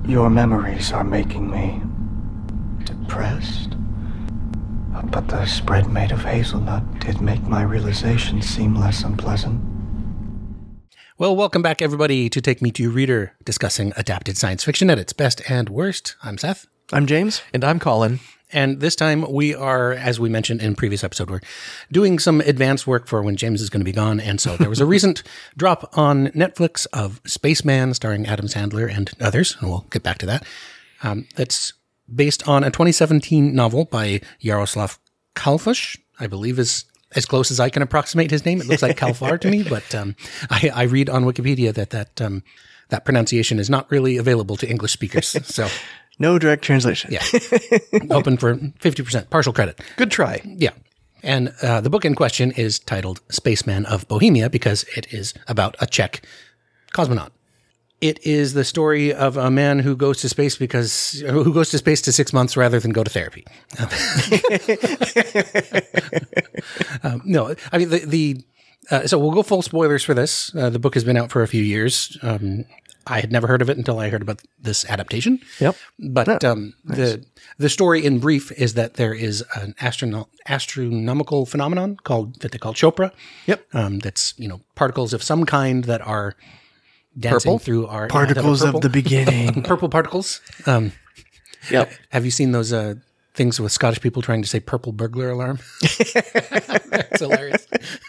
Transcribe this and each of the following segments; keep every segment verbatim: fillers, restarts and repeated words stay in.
Your memories are making me depressed. But the spread made of hazelnut did make my realization seem less unpleasant. Well, welcome back, everybody, to Take Me to Your Reader, discussing adapted science fiction at its best and worst. I'm Seth. I'm James. And I'm Colin. And this time we are, as we mentioned in previous episode, we're doing some advanced work for when James is going to be gone. And so there was a recent drop on Netflix of Spaceman, starring Adam Sandler and others, and we'll get back to that. Um, that's based on a twenty seventeen novel by Jaroslav Kalfash, I believe is as close as I can approximate his name. It looks like Kalfar to me, but um, I, I read on Wikipedia that that, um, that pronunciation is not really available to English speakers. So no direct translation. Yeah. Open for fifty percent, partial credit. Good try. Yeah. And uh, the book in question is titled Spaceman of Bohemia because it is about a Czech cosmonaut. It is the story of a man who goes to space because who goes to space to six months rather than go to therapy. um, no, I mean the the uh, so we'll go full spoilers for this. Uh, the book has been out for a few years. Um, I had never heard of it until I heard about this adaptation. Yep. But oh, um, nice. the the story in brief is that there is an astrono- astronomical phenomenon called that they call Chopra. Yep. Um, that's you know particles of some kind that are dancing Purple? through our Particles yeah, of the beginning. purple particles. Um, Yep. have you seen those uh, things with Scottish people trying to say purple burglar alarm? That's hilarious.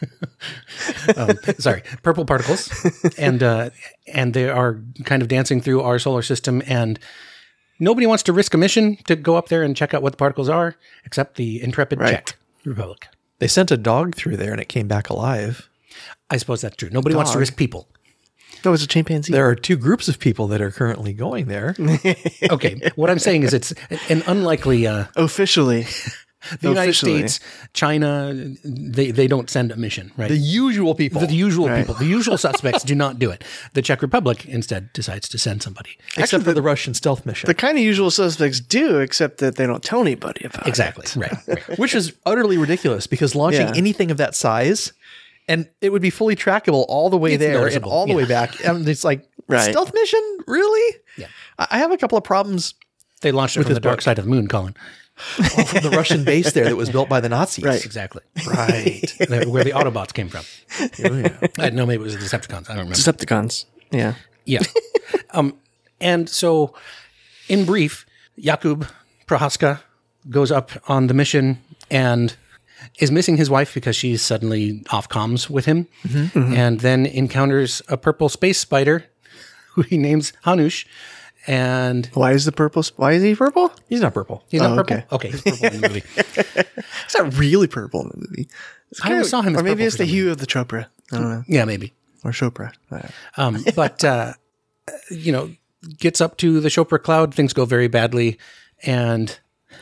um, sorry, purple particles. And, uh, and they are kind of dancing through our solar system, and nobody wants to risk a mission to go up there and check out what the particles are, except the intrepid Right. Czech Republic. They sent a dog through there and it came back alive. I suppose that's true. Nobody wants to Dog. risk people. No, it's a chimpanzee. There are two groups of people that are currently going there. Okay, what I'm saying is it's an unlikely... Uh, Officially. the United Officially. States, China, they, they don't send a mission, right? The usual people. The, the usual Right. people, the usual suspects do not do it. The Czech Republic instead decides to send somebody. Except for the Russian stealth mission. The kind of usual suspects do, except that they don't tell anybody about Exactly, it. right, right. Which is utterly ridiculous because launching Yeah. anything of that size, and it would be fully trackable all the way It's there and noticeable, all the yeah. way back. And it's like, Right. stealth mission? Really? Yeah. I I have a couple of problems They launched it With from his the dark book. side of the moon, Colin. all from the Russian base there that was built by the Nazis. Right. Exactly. Right. The- Where the Autobots came from. Oh, yeah. I know maybe it was the Decepticons. I don't remember. Decepticons. Yeah. Yeah. um, and so, in brief, Jakub Prohaska goes up on the mission and is missing his wife because she's suddenly off comms with him, and then encounters a purple space spider who he names Hanush. And Why is the purple? sp- Why is he purple? He's not purple. he's not Oh, purple. okay. Okay, he's purple in the movie. It's not really purple in the movie. It's I kind always of- saw him as Or maybe purple it's for the some hue of the Chopra. I don't know. Yeah, maybe. Or Chopra. Uh, Um, but, uh, you know, gets up to the Chopra cloud, things go very badly, and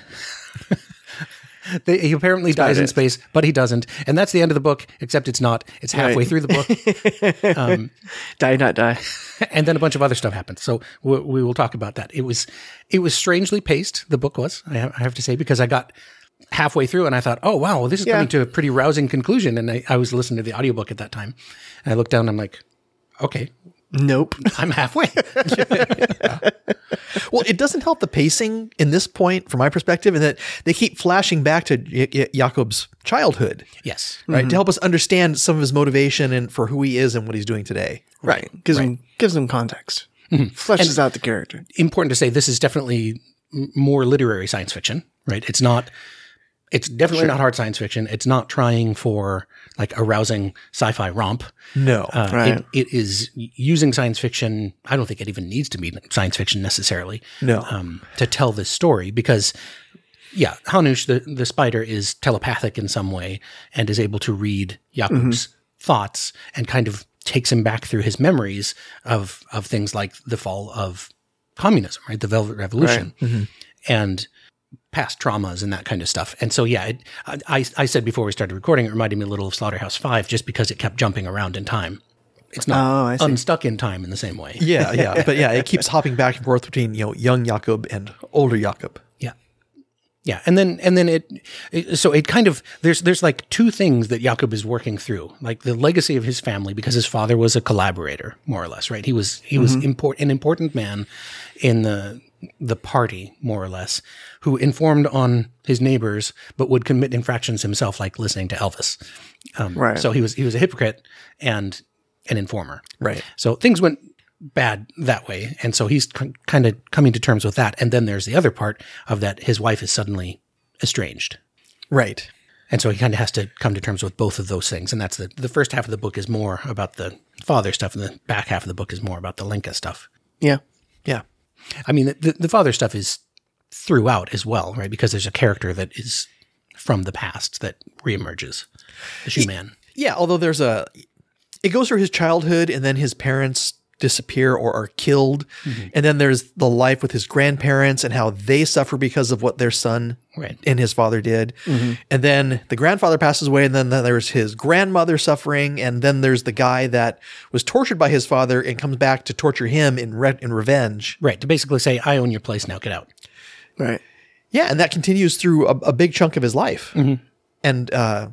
they, he apparently dies in it. space, but he doesn't. And that's the end of the book, except it's not. It's halfway Right. through the book, um, Die, not die. and then a bunch of other stuff happens. So we, we will talk about that. It was it was strangely paced, the book was, I have, I have to say, because I got halfway through and I thought, oh, wow, well, this is Yeah. coming to a pretty rousing conclusion. And I, I was listening to the audiobook at that time. And I looked down and I'm like, okay, Nope. I'm halfway. Well, it doesn't help the pacing in this point, from my perspective, in that they keep flashing back to J- J- Jakob's childhood, Yes. right, to help us understand some of his motivation and for who he is and what he's doing today. Right. Gives him gives him context. Fleshes out the character. Important to say, this is definitely m- more literary science fiction, right? It's not, it's definitely not hard science fiction. It's not trying for like a rousing sci-fi romp. No, Uh, Right. it, it is using science fiction. I don't think it even needs to be science fiction necessarily. No. um, to tell this story because, yeah, Hanush, the, the spider, is telepathic in some way and is able to read Jakub's thoughts and kind of takes him back through his memories of of things like the fall of communism, right? The Velvet Revolution, and past traumas and that kind of stuff. And so, yeah, it, I, I said before we started recording, it reminded me a little of Slaughterhouse Five, just because it kept jumping around in time. It's not Oh, I see. unstuck in time in the same way. yeah, yeah, but yeah, it keeps hopping back and forth between, you know, young Jakob and older Jakob. Yeah. Yeah, and then and then it, it so it kind of there's there's like two things that Jakob is working through, like the legacy of his family, because his father was a collaborator, more or less, right? He was he was import, an important man in the the party, more or less, who informed on his neighbors, but would commit infractions himself, like listening to Elvis. Um, Right. So he was he was a hypocrite and an informer. Right. So things went bad that way. And so he's c- kind of coming to terms with that. And then there's the other part of that his wife is suddenly estranged. Right. And so he kind of has to come to terms with both of those things. And that's the, the first half of the book is more about the father stuff, and the back half of the book is more about the Linka stuff. Yeah. Yeah. I mean, the, the father stuff is throughout as well, right? Because there's a character that is from the past that reemerges, the shoe man. Yeah. Although there's a, it goes through his childhood, and then his parents disappear or are killed. Mm-hmm. And then there's the life with his grandparents and how they suffer because of what their son Right. and his father did. And then the grandfather passes away, and then there's his grandmother suffering. And then there's the guy that was tortured by his father and comes back to torture him in re- in revenge. Right. To basically say, I own your place now, get out. Right. Yeah. And that continues through a, a big chunk of his life. And uh,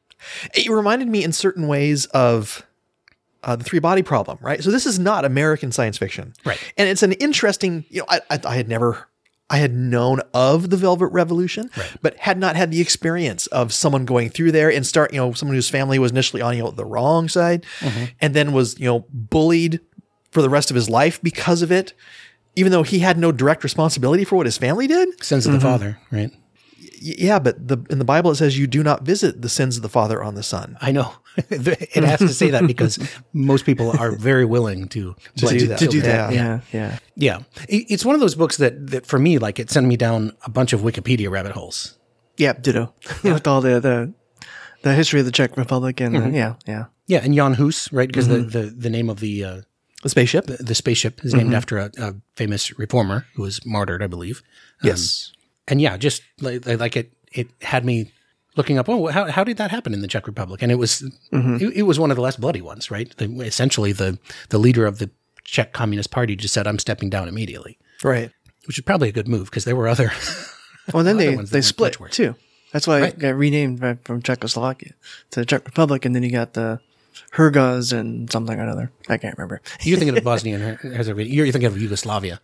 it reminded me in certain ways of Uh, the three body problem, right? So this is not American science fiction, Right. And it's an interesting, you know, I, I, I had never, I had known of the Velvet Revolution, Right. but had not had the experience of someone going through there and start, you know, someone whose family was initially on, you know, the wrong side, and then was, you know, bullied for the rest of his life because of it, even though he had no direct responsibility for what his family did. Sins of the father, right? Y- Yeah, but the in the Bible it says you do not visit the sins of the father on the son. I know. It has to say that because most people are very willing to, To blend do it that. To do Yeah. that. Yeah. Yeah. Yeah. It- It's one of those books that, that for me, like it sent me down a bunch of Wikipedia rabbit holes. Yeah. Ditto. With all the, the, the history of the Czech Republic and uh, yeah. Yeah. Yeah. And Jan Hus, right? Because the, the, the name of the, uh, The spaceship. the, the spaceship is named after a, a famous reformer who was martyred, I believe. Um, Yes. And yeah, just like, like it, it had me looking up, oh, how, how did that happen in the Czech Republic? And it was, it, it was one of the less bloody ones, right? The, essentially the, the leader of the Czech Communist Party just said, I'm stepping down immediately, Right. which is probably a good move because there were other, Well, then they, ones that they weren't split much worse. too. That's why Right. it got renamed back from Czechoslovakia to the Czech Republic. And then you got the Hergas and something or another. I can't remember. you're thinking of Bosnia and Herzegovina, you're thinking of Yugoslavia.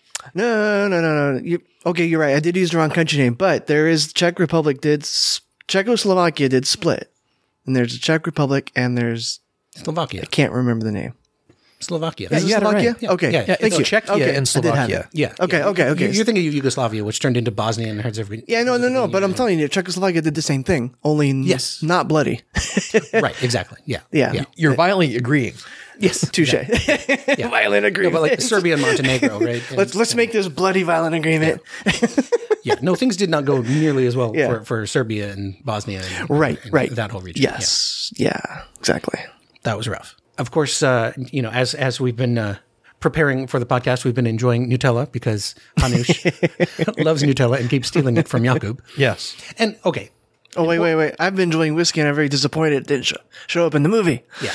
No, no, no, no. You, okay, you're right. I did use the wrong country name, but there is Czech Republic did s- Czechoslovakia did split, and there's the Czech Republic, and there's Slovakia. I can't remember the name. Slovakia. Is it you had it right. Slovakia? Yeah. Okay, Yeah, Yeah, thank it's you. Czechia Okay, and I did have Slovakia. it. Yeah. Okay, yeah. okay, okay. You- You're thinking of Yugoslavia, which turned into Bosnia and Herzegovina. Yeah, no, no, no. But I'm telling you, Czechoslovakia did the same thing, only n- Yes. not bloody. Right, exactly. Yeah. Yeah. Yeah. You're violently agreeing. Yes. Touche. Violent No, agreement. but like Serbia and Montenegro, right? And- let's let's make this bloody violent agreement. yeah. No, things did not go nearly as well Yeah. for, for Serbia and Bosnia and, Right, and right. that whole region. Yes. Yeah. Exactly. Yeah, that was rough. Of course, uh, you know, as as we've been uh, preparing for the podcast, we've been enjoying Nutella because Hanush loves Nutella and keeps stealing it from Jakub. Yes. And okay, Oh wait, wait, wait! I've been enjoying whiskey, and I'm very disappointed it didn't show, show up in the movie. yeah,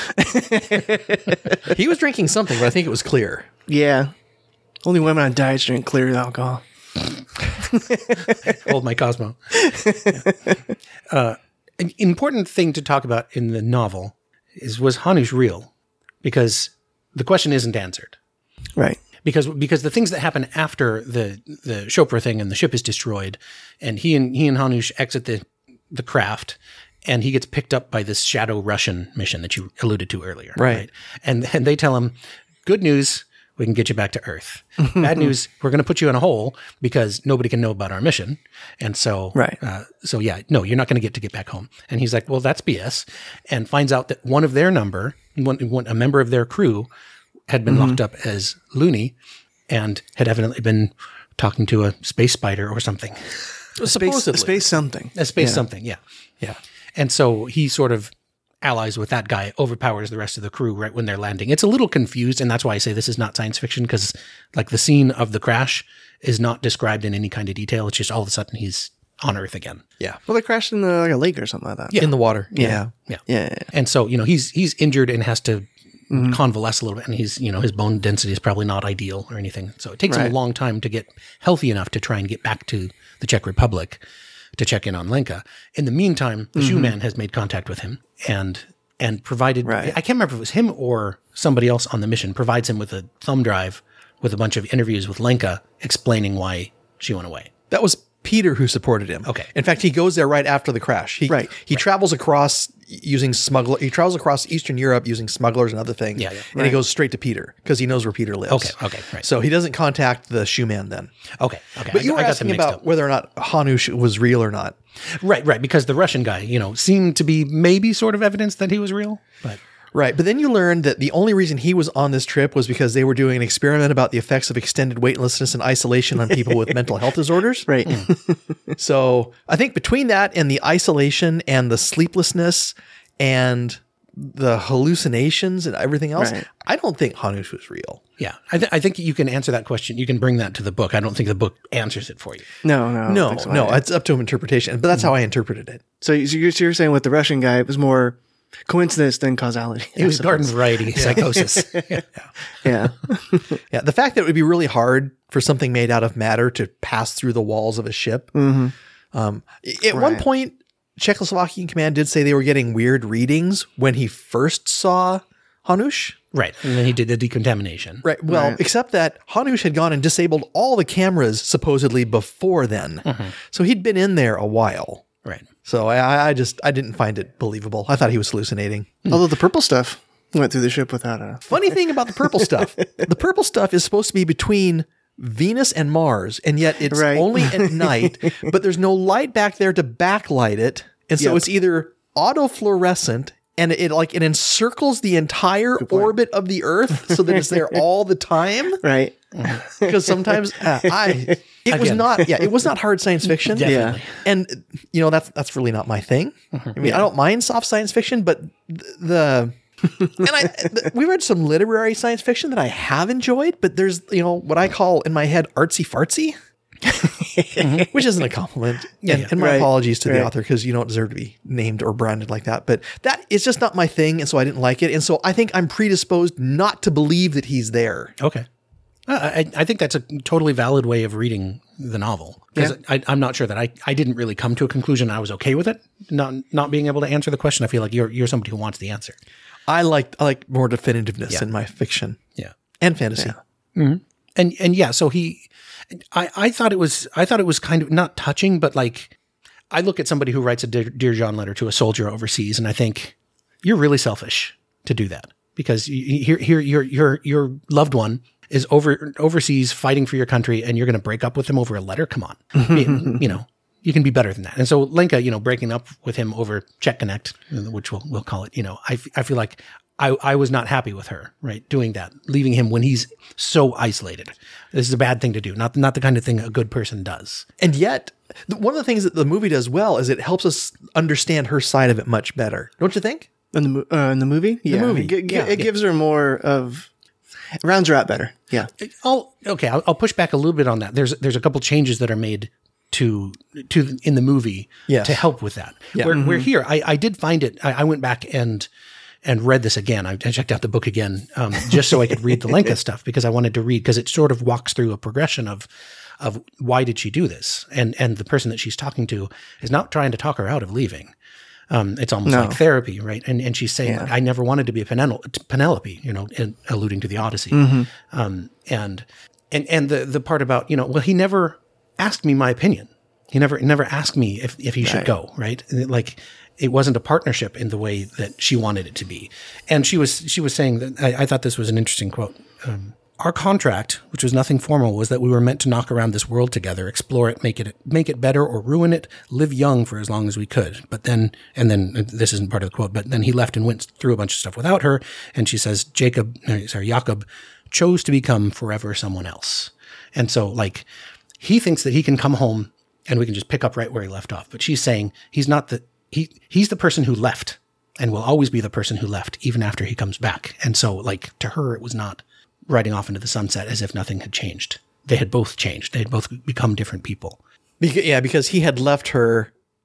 He was drinking something, but I think it was clear. Yeah, only women on diets drink clear alcohol. hold my Cosmo. uh, an important thing to talk about in the novel is was Hanush real? Because the question isn't answered. Right. Because because the things that happen after the the Chopra thing and the ship is destroyed, and he and he and Hanush exit the the craft, and he gets picked up by this shadow Russian mission that you alluded to earlier, Right. And and they tell him, good news, we can get you back to Earth. Bad news, we're going to put you in a hole because nobody can know about our mission. And so, Right. uh, so yeah, no, you're not going to get to get back home. And he's like, well, that's B S, and finds out that one of their number, one, one a member of their crew, had been locked up as loony, and had evidently been talking to a space spider or something. Space, Supposedly. space something. A space Yeah. something, yeah. Yeah. And so he sort of allies with that guy, overpowers the rest of the crew right when they're landing. It's a little confused, and that's why I say this is not science fiction, because like the scene of the crash is not described in any kind of detail. It's just all of a sudden he's on Earth again. Yeah. Well, they crashed in the, like a lake or something like that. Yeah. In the water. Yeah. Yeah. Yeah. yeah. And so, you know, he's he's injured and has to convalesce a little bit, and he's, you know, his bone density is probably not ideal or anything. So it takes him Right. a long time to get healthy enough to try and get back to the Czech Republic to check in on Lenka. In the meantime, the shoe man has made contact with him and and provided, Right. I can't remember if it was him or somebody else on the mission, provides him with a thumb drive with a bunch of interviews with Lenka explaining why she went away. That was Peter who supported him. Okay. In fact, he goes there right after the crash. He, Right. He travels across using smuggler. He travels across Eastern Europe using smugglers and other things. Yeah, yeah. And he goes straight to Peter because he knows where Peter lives. Okay, okay, right. So he doesn't contact the shoe man then. Okay, okay. But I- you were I got them asking mixed about up. whether or not Hanush was real or not. Right, right, because the Russian guy, you know, seemed to be maybe sort of evidence that he was real, but Right. But then you learned that the only reason he was on this trip was because they were doing an experiment about the effects of extended weightlessness and isolation on people with mental health disorders. Right. So I think between that and the isolation and the sleeplessness and the hallucinations and everything else, Right. I don't think Hanush was real. yeah, I, th- I think you can answer that question. You can bring that to the book. I don't think the book answers it for you. No, no. I don't No, think so no, either. it's up to interpretation. But that's how I interpreted it. So you- so you're, so you're saying with the Russian guy, it was more coincidence than causality. It was garden variety psychosis. Yeah. Yeah. Yeah, the fact that it would be really hard for something made out of matter to pass through the walls of a ship. Um, at one Right. point, Czechoslovakian command did say they were getting weird readings when he first saw Hanush. Right, and then he did the decontamination. Right. Well, Right. except that Hanush had gone and disabled all the cameras supposedly before then. So he'd been in there a while. Right. So I, I just, I didn't find it believable. I thought he was hallucinating. Although the purple stuff went through the ship without a. Funny thing about the purple stuff, the purple stuff is supposed to be between Venus and Mars, and yet it's Right. only at night, but there's no light back there to backlight it. And so Yep. it's either autofluorescent and it like it encircles the entire orbit of the Earth so that it's there all the time. Right. Because sometimes uh, I it was Again. not yeah, it was not hard science fiction. Definitely. And you know, that's that's really not my thing. I mean, I don't mind soft science fiction, but th- the and I th- we read some literary science fiction that I have enjoyed, but there's, you know, what I call in my head artsy fartsy, which isn't a compliment. and, yeah. and my Right, apologies to the right. author because you don't deserve to be named or branded like that. But that is just not my thing, and so I didn't like it. And so I think I'm predisposed not to believe that he's there. Okay. Uh, I, I think that's a totally valid way of reading the novel. Because I I'm not sure that I, I didn't really come to a conclusion. I was okay with it, not not being able to answer the question. I feel like you're you're somebody who wants the answer. I like I like more definitiveness Yeah. in my fiction Yeah. and fantasy. And and yeah, so he, I I thought it was I thought it was kind of not touching, but like I look at somebody who writes a Dear, Dear John letter to a soldier overseas, and I think you're really selfish to do that because you- you- here here your your your loved one is over overseas fighting for your country, and you're going to break up with him over a letter. Come on, you, you know you can be better than that. And so Lenka, you know, breaking up with him over Czech Connect, which we'll we'll call it, you know, I f- I feel like I I was not happy with her, right, doing that, leaving him when he's so isolated. This is a bad thing to do, not not the kind of thing a good person does. And yet, th- one of the things that the movie does well is it helps us understand her side of it much better. Don't you think? In the, mo- uh, in the movie? Yeah. movie, It, gi- gi- yeah. it gives her more of. It rounds her out better. Yeah. I'll okay. I'll, I'll push back a little bit on that. There's there's a couple changes that are made to to in the movie Yes. to help with that. Where, where here, I, I did find it. I, I went back and and read this again. I, I checked out the book again um, just so I could read the Lenka stuff because I wanted to read because it sort of walks through a progression of of why did she do this, and and the person that she's talking to is not trying to talk her out of leaving. Um, it's almost No. like therapy, right? And and she's saying, like, I never wanted to be a Penel- Penelope, you know, in, alluding to the Odyssey. Um, and and and the the part about, you know, well, he never asked me my opinion. He never never asked me if if he should go, right? And it, like it wasn't a partnership in the way that she wanted it to be. And she was she was saying that I, I thought this was an interesting quote. Um, Our contract, which was nothing formal, was that we were meant to knock around this world together, explore it, make it make it better or ruin it, live young for as long as we could. But then, and then this isn't part of the quote, but then he left and went through a bunch of stuff without her. And she says, Jacob, uh, sorry, Jakob chose to become forever someone else. And so, like, he thinks that he can come home and we can just pick up right where he left off. But she's saying he's not the he he's the person who left and will always be the person who left even after he comes back. And so, like, to her, it was not riding off into the sunset as if nothing had changed. They had both changed. They had both become different people. Because, yeah, because he had left her.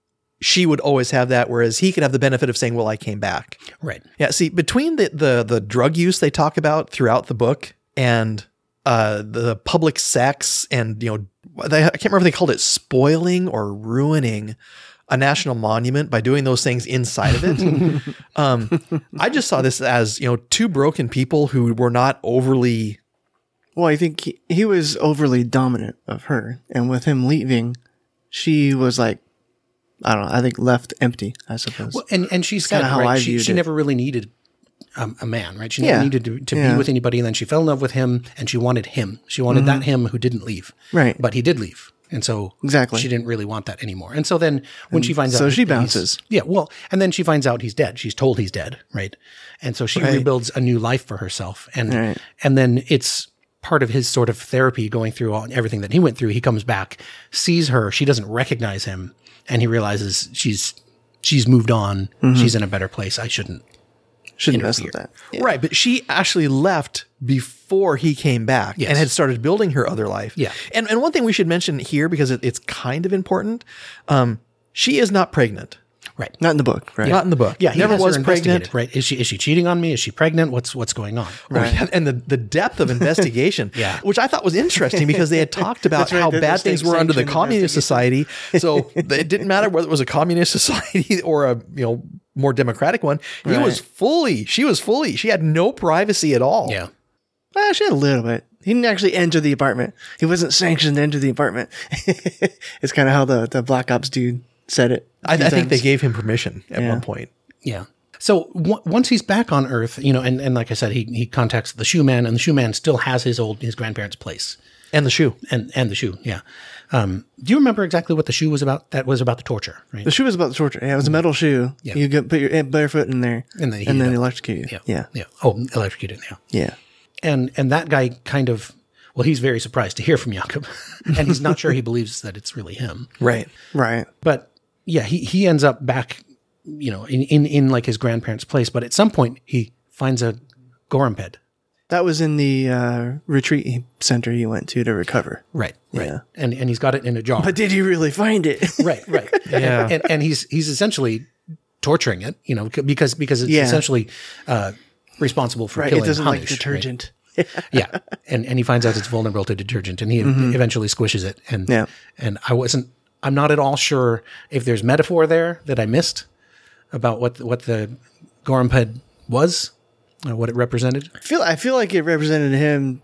she would always have that, whereas he could have the benefit of saying, well, I came back. Right. Yeah. See, between the, the, the drug use they talk about throughout the book and uh, the public sex and, you know, they, I can't remember if they called it spoiling or ruining a national monument by doing those things inside of it. um, I just saw this as, you know, two broken people who were not overly. Well, I think he, he was overly dominant of her. And with him leaving, she was like, I don't know, I think left empty, I suppose. Well, and, and she said, kinda how I right, she, viewed she it. never really needed um, a man, right? She Yeah. never needed to, to Yeah. be with anybody. And then she fell in love with him and she wanted him. She wanted that him who didn't leave. Right. But he did leave. And so Exactly. she didn't really want that anymore. And so then when she finds so out. she that he's- bounces. Yeah. Well, and then she finds out he's dead. She's told he's dead. Right. And so she Right. rebuilds a new life for herself. And, Right. and then it's part of his sort of therapy going through all, everything that he went through. He comes back, sees her. She doesn't recognize him. And he realizes she's, she's moved on. Mm-hmm. She's in a better place. I shouldn't. Shouldn't mess with interfere. that. Yeah. Right. But she actually left before he came back Yes. and had started building her other life. Yeah. And, and one thing we should mention here, because it, it's kind of important, um, she is not pregnant. Right. Not in the book, right? Not in the book. Yeah, he Never has her was investigated, pregnant. right? Is she is she cheating on me? Is she pregnant? What's what's going on? Oh, yeah, and the, the depth of investigation, Yeah. which I thought was interesting because they had talked about That's right, how the- the bad things were under the state-sanctioned communist society. So it didn't matter whether it was a communist society or a you know more democratic one. He Right. was fully, she was fully, she had no privacy at all. Yeah. Well, she had a little bit. He didn't actually enter the apartment. He wasn't sanctioned to enter the apartment. It's kind of how the, the Black Ops dude said it. a I, few I think they times. gave him permission at Yeah. one point. Yeah. So w- once he's back on Earth, you know, and, and like I said, he he contacts the shoe man, and the shoe man still has his old his grandparents' place, And the shoe. and and the shoe. Yeah. Um, do you remember exactly what the shoe was about? That was about the torture, right? The shoe was about the torture. Yeah, it was a metal shoe. Yeah. You could put your barefoot in there And then heat and it then up. electrocute you. yeah. Yeah. Yeah. Oh, electrocuted. Yeah. Yeah. And and that guy kind of, well, he's very surprised to hear from Jakob, and he's not sure he believes that it's really him. Right. Right. But yeah, he, he ends up back, you know, in, in, in like his grandparents' place. But at some point, he finds a Goremped. That was in the uh, retreat center he went to to recover. Right. Right. Yeah. And and he's got it in a jar. But did he really find it? right. Right. Yeah. And and he's he's essentially torturing it, you know, c- because because it's Yeah. essentially uh, responsible for right. killing It doesn't like Hanush, detergent. right? Yeah. And and he finds out it's vulnerable to detergent, and he eventually squishes it. And Yeah. and I wasn't. I'm not at all sure if there's metaphor there that I missed about what the, what the Goremped was, or what it represented. I feel I feel like it represented him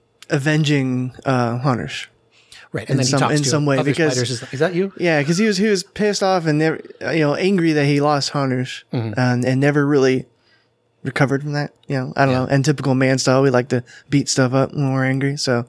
avenging uh, Hanush. Right. In And then some- he talks in to some way, other because- spiders. Is, is that you? Yeah, because he was he was pissed off and never, you know, angry that he lost Hanush and, and never really recovered from that. You know, I don't Yeah. know. And typical man style, we like to beat stuff up when we're angry. So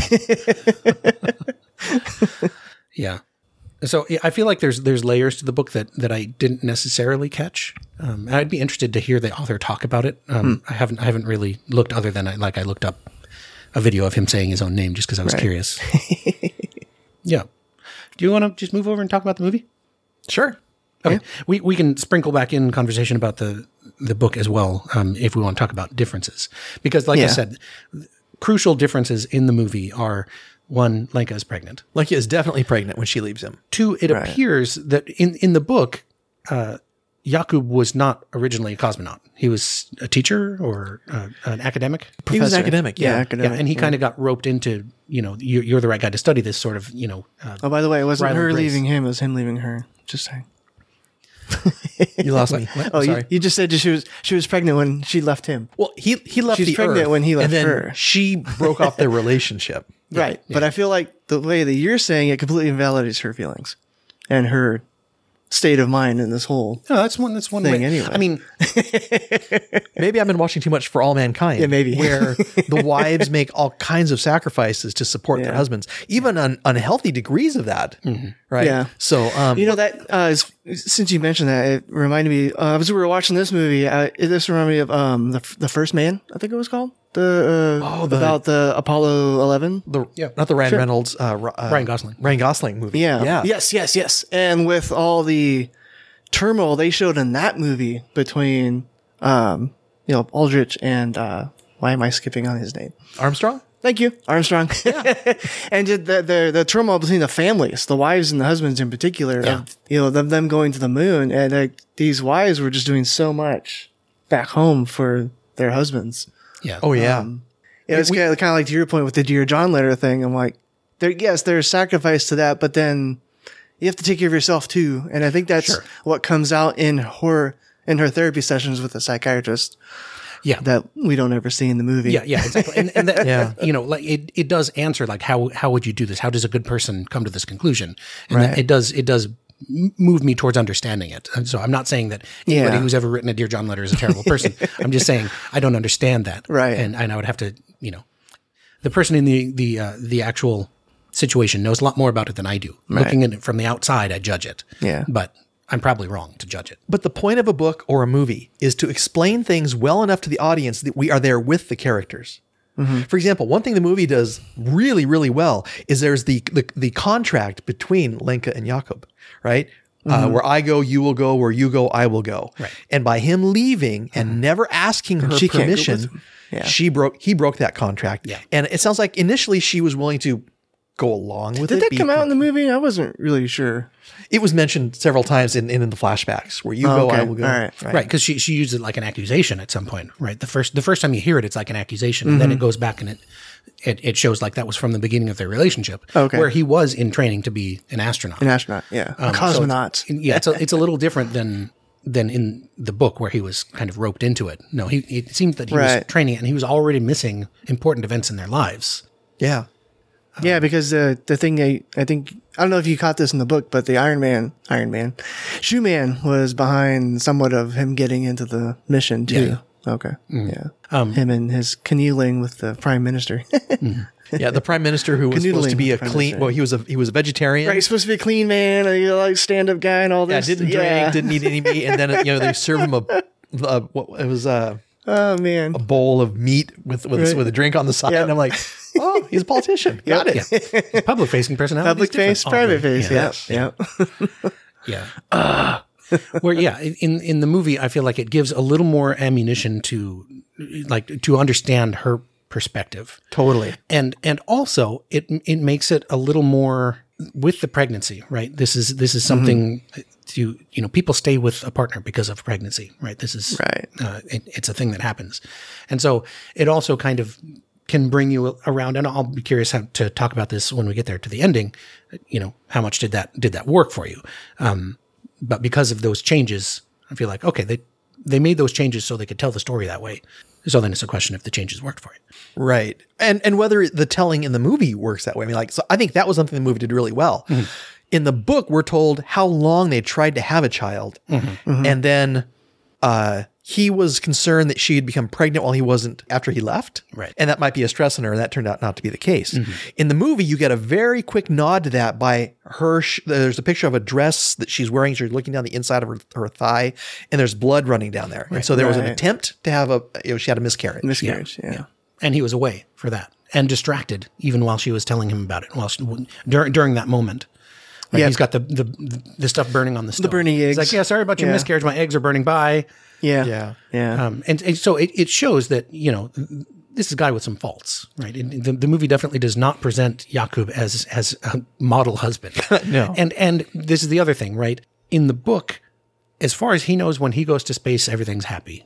Yeah. So yeah, I feel like there's there's layers to the book that that I didn't necessarily catch. Um, I'd be interested to hear the author talk about it. Um, I haven't I haven't really looked other than I, like I looked up a video of him saying his own name just because I was Right. curious. Yeah. Do you want to just move over and talk about the movie? Sure. Okay. We we can sprinkle back in conversation about the the book as well um, if we want to talk about differences, because like I Yeah. said, crucial differences in the movie are. One, Lenka is pregnant. Lenka is definitely pregnant when she leaves him. Two, it Right. appears that in, in the book, uh, Jakub was not originally a cosmonaut. He was a teacher or uh, an academic. He was Professor. an academic. Yeah. Yeah, academic. and he kind of got roped into, you know, you're, you're the right guy to study this sort of, you know. Uh, oh, by the way, it wasn't Ryland her Grace. leaving him; it was him leaving her. Just saying. You lost me. Oh, you, Sorry. you just said she was she was pregnant when she left him. Well, he he left She's the pregnant Earth, when he left and then her. she broke off their relationship. Right. But I feel like the way that you're saying it completely invalidates her feelings and her state of mind in this whole. no, that's one. That's one Thing way. anyway. I mean, Maybe I've been watching too much For All Mankind. Yeah, maybe. Where the wives make all kinds of sacrifices to support their Yeah. husbands, even on unhealthy degrees of that. Right. Yeah. So, um, You know that uh, is, since you mentioned that, it reminded me. Uh, as we were watching this movie, uh, it, this reminded me of um the the First Man. I think it was called the uh, Oh, the- about the Apollo eleven. the Yeah. not the Ryan Reynolds, uh, Ro- uh, Ryan Gosling. Ryan Gosling movie. Yeah. Yeah. Yes. Yes. Yes. And with all the turmoil they showed in that movie between um you know Aldrich and uh why am I skipping on his name? Armstrong. Thank you, Armstrong. And just the, the the turmoil between the families, the wives and the husbands in particular, Yeah. of, you know, them, them going to the moon, and like, these wives were just doing so much back home for their husbands. Yeah. Oh yeah. Um, Yeah, it's kind of, kind of like to your point with the Dear John letter thing. I'm like, there, yes, there's sacrifice to that, but then you have to take care of yourself too. And I think that's Sure. what comes out in her in her therapy sessions with the psychiatrist yeah. that we don't ever see in the movie. Yeah, yeah, exactly. And, and that, Yeah. you know, like it, it does answer like how how would you do this? How does a good person come to this conclusion? And Right. that it does it does m- move me towards understanding it. And so I'm not saying that anybody Yeah. who's ever written a Dear John letter is a terrible person. I'm just saying I don't understand that. Right. And and I would have to, you know, the person in the the uh, the actual situation knows a lot more about it than I do. Looking at it from the outside, I judge it. Yeah. But I'm probably wrong to judge it. But the point of a book or a movie is to explain things well enough to the audience that we are there with the characters. For example, one thing the movie does really, really well is there's the the, the contract between Lenka and Jakob, right? Uh, where I go, you will go. Where you go, I will go. Right. And by him leaving and never asking her she can't go with permission, him. Yeah. she broke. He broke that contract. Yeah. And it sounds like initially she was willing to go along with Did it. that come out in the movie? I wasn't really sure. It was mentioned several times in, in, in the flashbacks where you Oh, go, okay. I will go. All right. Right, because she she used it like an accusation at some point, right? The first the first time you hear it, it's like an accusation, and then it goes back and it, it it shows like that was from the beginning of their relationship, Okay. where he was in training to be an astronaut, An astronaut, yeah. Um, a so it's- cosmonaut. yeah, it's a, it's a little different than than in the book where he was kind of roped into it. No, he it seemed that he was Right. training and he was already missing important events in their lives. Yeah. Yeah, because the the thing I, I think I don't know if you caught this in the book, but the Iron Man, Iron Man, Shoe Man was behind somewhat of him getting into the mission too. Okay, yeah, Um, him and his canoodling with the Prime Minister. Yeah, the prime minister who was supposed to Canoodling be a with the prime clean. minister. Well, he was a he was a vegetarian. Right, he's supposed to be a clean man, a you know, like stand up guy, and all Yeah, this. didn't drink, didn't eat any meat, and then you know they serve him a, a what it was a, Oh man, a bowl of meat with with, Right. with a drink on the side, Yeah. and I'm like, oh, he's a politician. Got it. yeah, public facing personality, public face, private face. Yeah, yeah. yeah. Yeah. Uh, where yeah, in in the movie, I feel like it gives a little more ammunition to like to understand her perspective, Totally. and and also it it makes it a little more with the pregnancy, right? This is this is something to you know people stay with a partner because of pregnancy, right? This is Right. Uh, it, it's a thing that happens, and so it also kind of can bring you around. And I'll be curious how to talk about this when we get there to the ending. You know, how much did that did that work for you? Um, but because of those changes, I feel like okay, they they made those changes so they could tell the story that way. So then it's a question if the changes worked for you. Right. And and whether the telling in the movie works that way. I mean, like, so I think that was something the movie did really well. In the book, we're told how long they tried to have a child. And then uh, he was concerned that she had become pregnant while he wasn't after he left. Right. And that might be a stress on her. And that turned out not to be the case. In the movie, you get a very quick nod to that by her. Sh- there's a picture of a dress that she's wearing. She's looking down the inside of her, her thigh, and there's blood running down there. And so there was an Right. attempt to have a, you know, she had a miscarriage. Miscarriage. Yeah. And he was away for that and distracted even while she was telling him about it. While she, during during that moment, right? Yeah. He's got the, the the stuff burning on the stove. burning He's eggs. like, yeah, sorry about your Yeah. miscarriage. My eggs are burning by. Yeah. Yeah. Yeah. Um, and, and so it, it shows that you know this is a guy with some faults, right? And the, the movie definitely does not present Jakub as as a model husband. No. And and this is the other thing, right? In the book, as far as he knows, when he goes to space, everything's happy.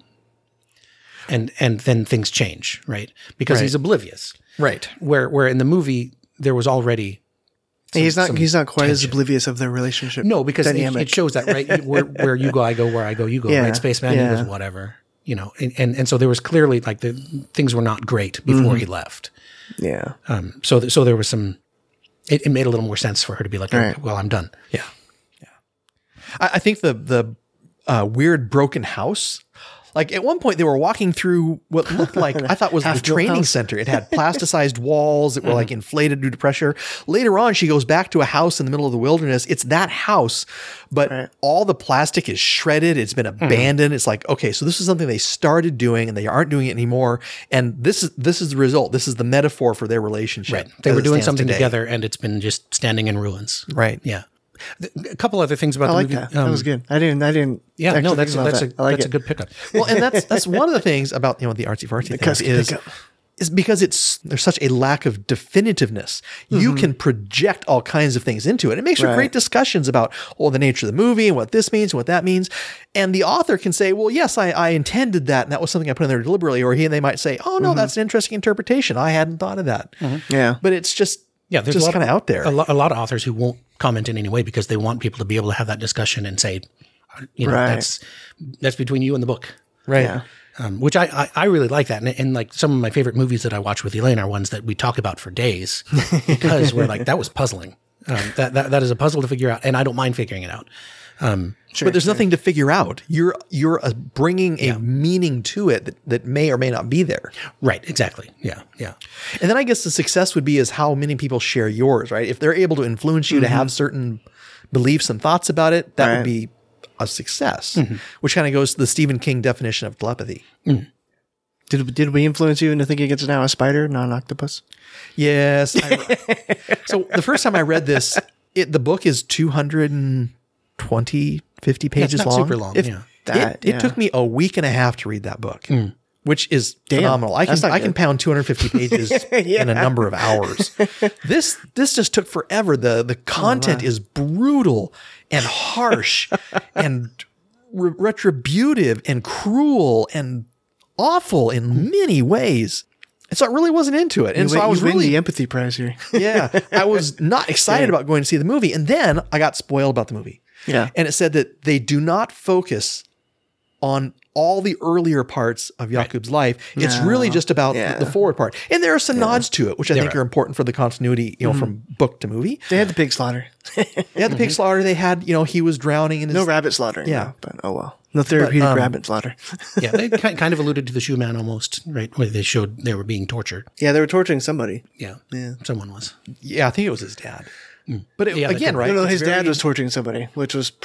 And and then things change, right? Because Right. he's oblivious. Right. Where where in the movie there was already he's not. some He's not quite as tension. oblivious of their relationship. no because it, dynamic. it shows that right where where you go I go where I go you go Yeah, right Spaceman yeah. he goes whatever you know and, and and so there was clearly like the things were not great before Mm-hmm. he left Yeah. um so th- so there was some it, it made a little more sense for her to be like Right. okay, well I'm done Yeah. Yeah. I, I think the the uh, weird broken house. Like at one point they were walking through what looked like I thought was the Half-built training house. center. It had plasticized walls that were like inflated due to pressure. Later on, she goes back to a house in the middle of the wilderness. It's that house, but Right. all the plastic is shredded. It's been abandoned. It's like, okay, so this is something they started doing and they aren't doing it anymore. And this is this is the result. This is the metaphor for their relationship. right they as were it doing stands something today. together and it's been just standing in ruins Right. yeah Th- a couple other things about I the like movie that. that was Um, good. I didn't. I didn't. yeah actually no think that's about that's that. a I like that's it. a good pickup Well, and that's that's one of the things about you know the artsy fartsy things custom is pickup. is because it's there's such a lack of definitiveness. You can project all kinds of things into it. It makes for Right. great discussions about oh the nature of the movie and what this means and what that means. And the author can say, well, yes, I, I intended that, and that was something I put in there deliberately. Or he they might say, oh no, that's an interesting interpretation. I hadn't thought of that. Yeah. But it's just Yeah, there's just a lot kind of out there. A, lo- a lot of authors who won't comment in any way because they want people to be able to have that discussion and say, you know, Right. that's that's between you and the book. Right. Yeah. Um, which I, I, I really like that. And, and like some of my favorite movies that I watch with Elaine are ones that we talk about for days because we're like, that was puzzling. Um, that, that, that is a puzzle to figure out. And I don't mind figuring it out. Um, but there's nothing to figure out. You're you're uh, bringing a meaning to it that, that may or may not be there. right. Exactly. Yeah. Yeah. And then I guess the success would be is how many people share yours, right? If they're able to influence you to have certain beliefs and thoughts about it, that Right. would be a success, which kind of goes to the Stephen King definition of telepathy. Did did we influence you into thinking it's now a spider, not an octopus? Yes. I- so the first time I read this, it, the book is two hundred twenty, fifty pages not long. super long, If- yeah. That, it, it yeah. took me a week and a half to read that book, which is phenomenal. I can that's not I can good. pound two hundred fifty pages in a number of hours. This this just took forever. The the content is brutal and harsh and re- retributive and cruel and awful in many ways. And so I really wasn't into it. And You so win- I was you win really the empathy prize here. yeah, I was not excited about going to see the movie. And then I got spoiled about the movie. Yeah. And it said that they do not focus on all the earlier parts of Jakub's life. It's No. really just about Yeah. the forward part. And there are some nods to it, which I There think are. are important for the continuity, you know, from book to movie. They had the pig slaughter. They had the pig slaughter. They had, you know, he was drowning in his. No rabbit slaughter. Yeah. no, but oh well. No therapeutic um, rabbit slaughter. Yeah. They ki- kind of alluded to the shoe man almost, right? Where they showed they were being tortured. Yeah, they were torturing somebody. Yeah. Yeah. Someone was. Yeah, I think it was his dad. But it, Yeah, that again, could- right? No, no, it's his very- dad was torturing somebody, which was.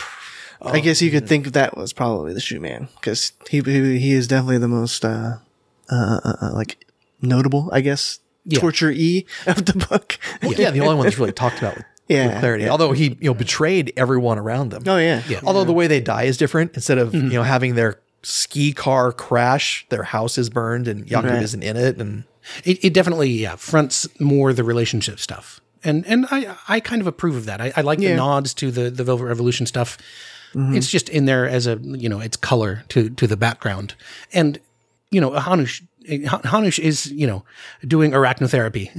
I guess you could think that was probably the shoe man because he, he he is definitely the most uh, uh, uh, uh, like notable, I guess, Yeah. torture e of the book. Well, yeah, the only one that's really talked about with, Yeah, with clarity. yeah. Although he, you know, betrayed everyone around them. Oh yeah, Yeah. Although the way they die is different. Instead of you know having their ski car crash, their house is burned and Jakub Right. isn't in it. And It, it definitely yeah, fronts more the relationship stuff. And and I, I kind of approve of that. I, I like Yeah. the nods to the, the Velvet Revolution stuff. It's just in there as a, you know, it's color to, to the background. And, you know, Hanush, Hanush is, you know, doing arachnotherapy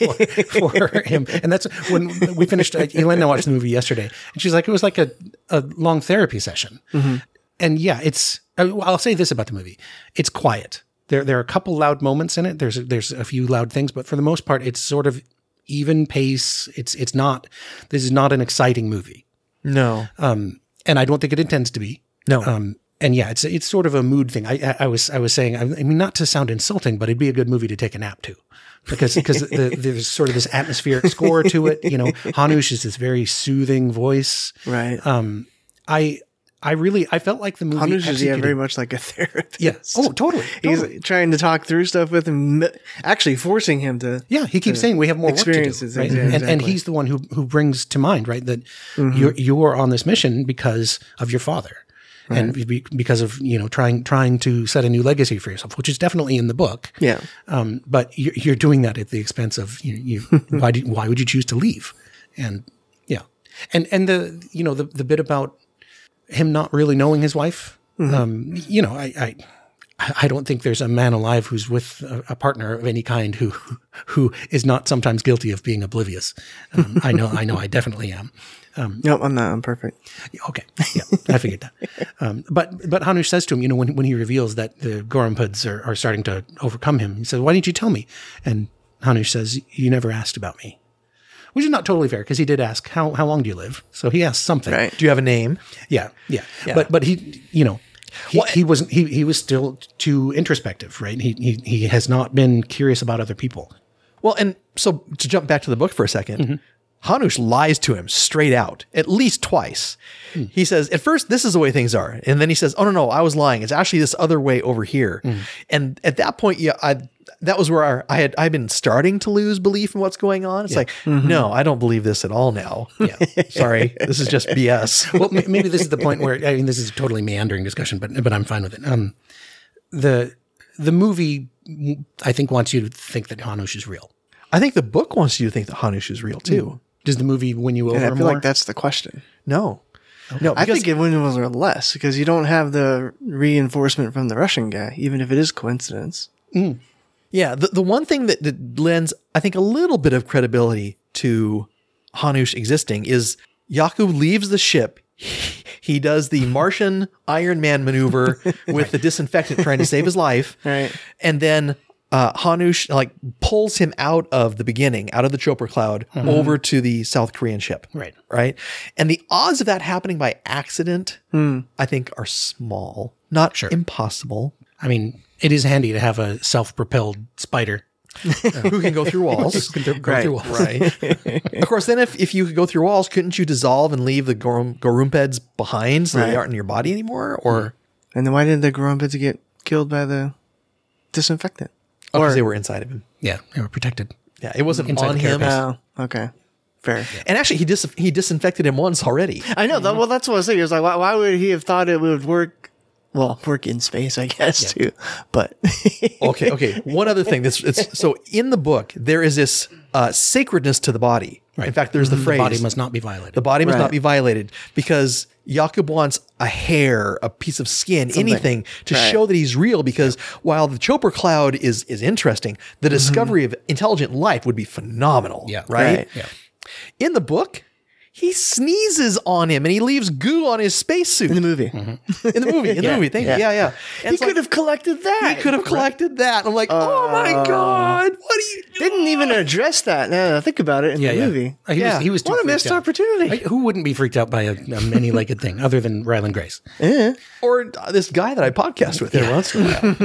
for, for him. And that's when we finished, uh, Elaine and I watched the movie yesterday, and she's like, it was like a, a long therapy session. And yeah, it's, I'll say this about the movie. It's quiet. There, there are a couple loud moments in it. There's, there's a few loud things, but for the most part, it's sort of even pace. It's, it's not, this is not an exciting movie. no, Um, and I don't think it intends to be. no, Um, and yeah, it's it's sort of a mood thing. I, I, I was I was saying, I mean, not to sound insulting, but it'd be a good movie to take a nap to, because because the, there's sort of this atmospheric score to it. You know, Hanush is this very soothing voice. right. Um, I I really I felt like the movie. Hanush is yeah, executed- very much like a therapist. Yeah. Oh, totally. He's totally. trying to talk through stuff with him, actually forcing him to. Yeah, he keeps saying we have more work to do, experiences, right? exactly. And and he's the one who who brings to mind, right, that you're you're on this mission because of your father, and be, because of you know trying trying to set a new legacy for yourself, which is definitely in the book. Yeah. Um, but you're, you're doing that at the expense of you. you why do, why would you choose to leave? And yeah, and and the you know the the bit about him not really knowing his wife. Um, you know, I. I I don't think there's a man alive who's with a, a partner of any kind who who is not sometimes guilty of being oblivious. Um, I know, I know, I definitely am. Um, No, I'm not. I'm perfect. okay, yeah, I figured that. Um, but but Hanush says to him, you know, when when he reveals that the Gorumpuds are, are starting to overcome him, he says, "Why didn't you tell me?" And Hanush says, "You never asked about me," which is not totally fair because he did ask, "How how long do you live?" So he asked something. Right. do you have a name? Yeah, yeah, Yeah. But but he, you know, he, Well, he wasn't. He he was still too introspective, right? He he he has not been curious about other people. Well, and so to jump back to the book for a 2nd Hanush lies to him straight out, at least twice. He says, at first, this is the way things are. And then he says, oh, no, no, I was lying. It's actually this other way over here. And at that point, yeah, I, that was where our, I had, I'd been starting to lose belief in what's going on. It's like, no, I don't believe this at all now. Yeah. Sorry. This is just B S. Well, m- maybe this is the point where I mean, this is a totally meandering discussion, but but I'm fine with it. Um, the the movie I think wants you to think that Hanush is real. I think the book wants you to think that Hanush is real too. Does the movie win you over And I feel more? like that's the question. No, no, I because think it wins less because you don't have the reinforcement from the Russian guy, even if it is coincidence. yeah, the, the one thing that, that lends, I think, a little bit of credibility to Hanush existing is Yakub leaves the ship. He, he does the Martian Iron Man maneuver with the disinfectant trying to save his life. Right. And then uh, Hanush like pulls him out of the beginning, out of the Chopper cloud, over to the South Korean ship. Right. Right. And the odds of that happening by accident, I think, are small, not Sure. impossible. I mean, it is handy to have a self-propelled spider Who can go through walls? who can go Right. through walls. Right. Of course, then if, if you could go through walls, couldn't you dissolve and leave the gorum, gorumpeds behind so Right. they aren't in your body anymore? Or And then why did the Gorumpids get killed by the disinfectant? because they were inside of him? Yeah, they were protected. Yeah, it wasn't Inside on the him. carapace. Oh, okay. Fair. And actually, he dis- he disinfected him once already. I know. That, well, that's what I was thinking. It was like, why, why would he have thought it would work? Well, work in space, I guess, too. But Okay, okay. One other thing. This it's so in the book there is this uh, sacredness to the body. In fact, there's the phrase The body must not be violated. the body must Right. not be violated because Yakub wants a hair, a piece of skin, anything to Right. show that he's real. Because while the Chopper cloud is is interesting, the discovery of intelligent life would be phenomenal. Yeah. right. Right. yeah. In the book, he sneezes on him and he leaves goo on his spacesuit in the movie, in the movie. In the Yeah. movie, thank you. Yeah, yeah. And he it's like, could have collected that. he could have collected that. I'm like, oh my god, what are you doing? Didn't even address that. Now that I think about it in Yeah, the yeah. movie. Uh, He Yeah. was, he was too What a freaked missed out. opportunity. Like, who wouldn't be freaked out by a, a many-legged thing other than Ryland Grace? Or uh, this guy that I podcast with every once in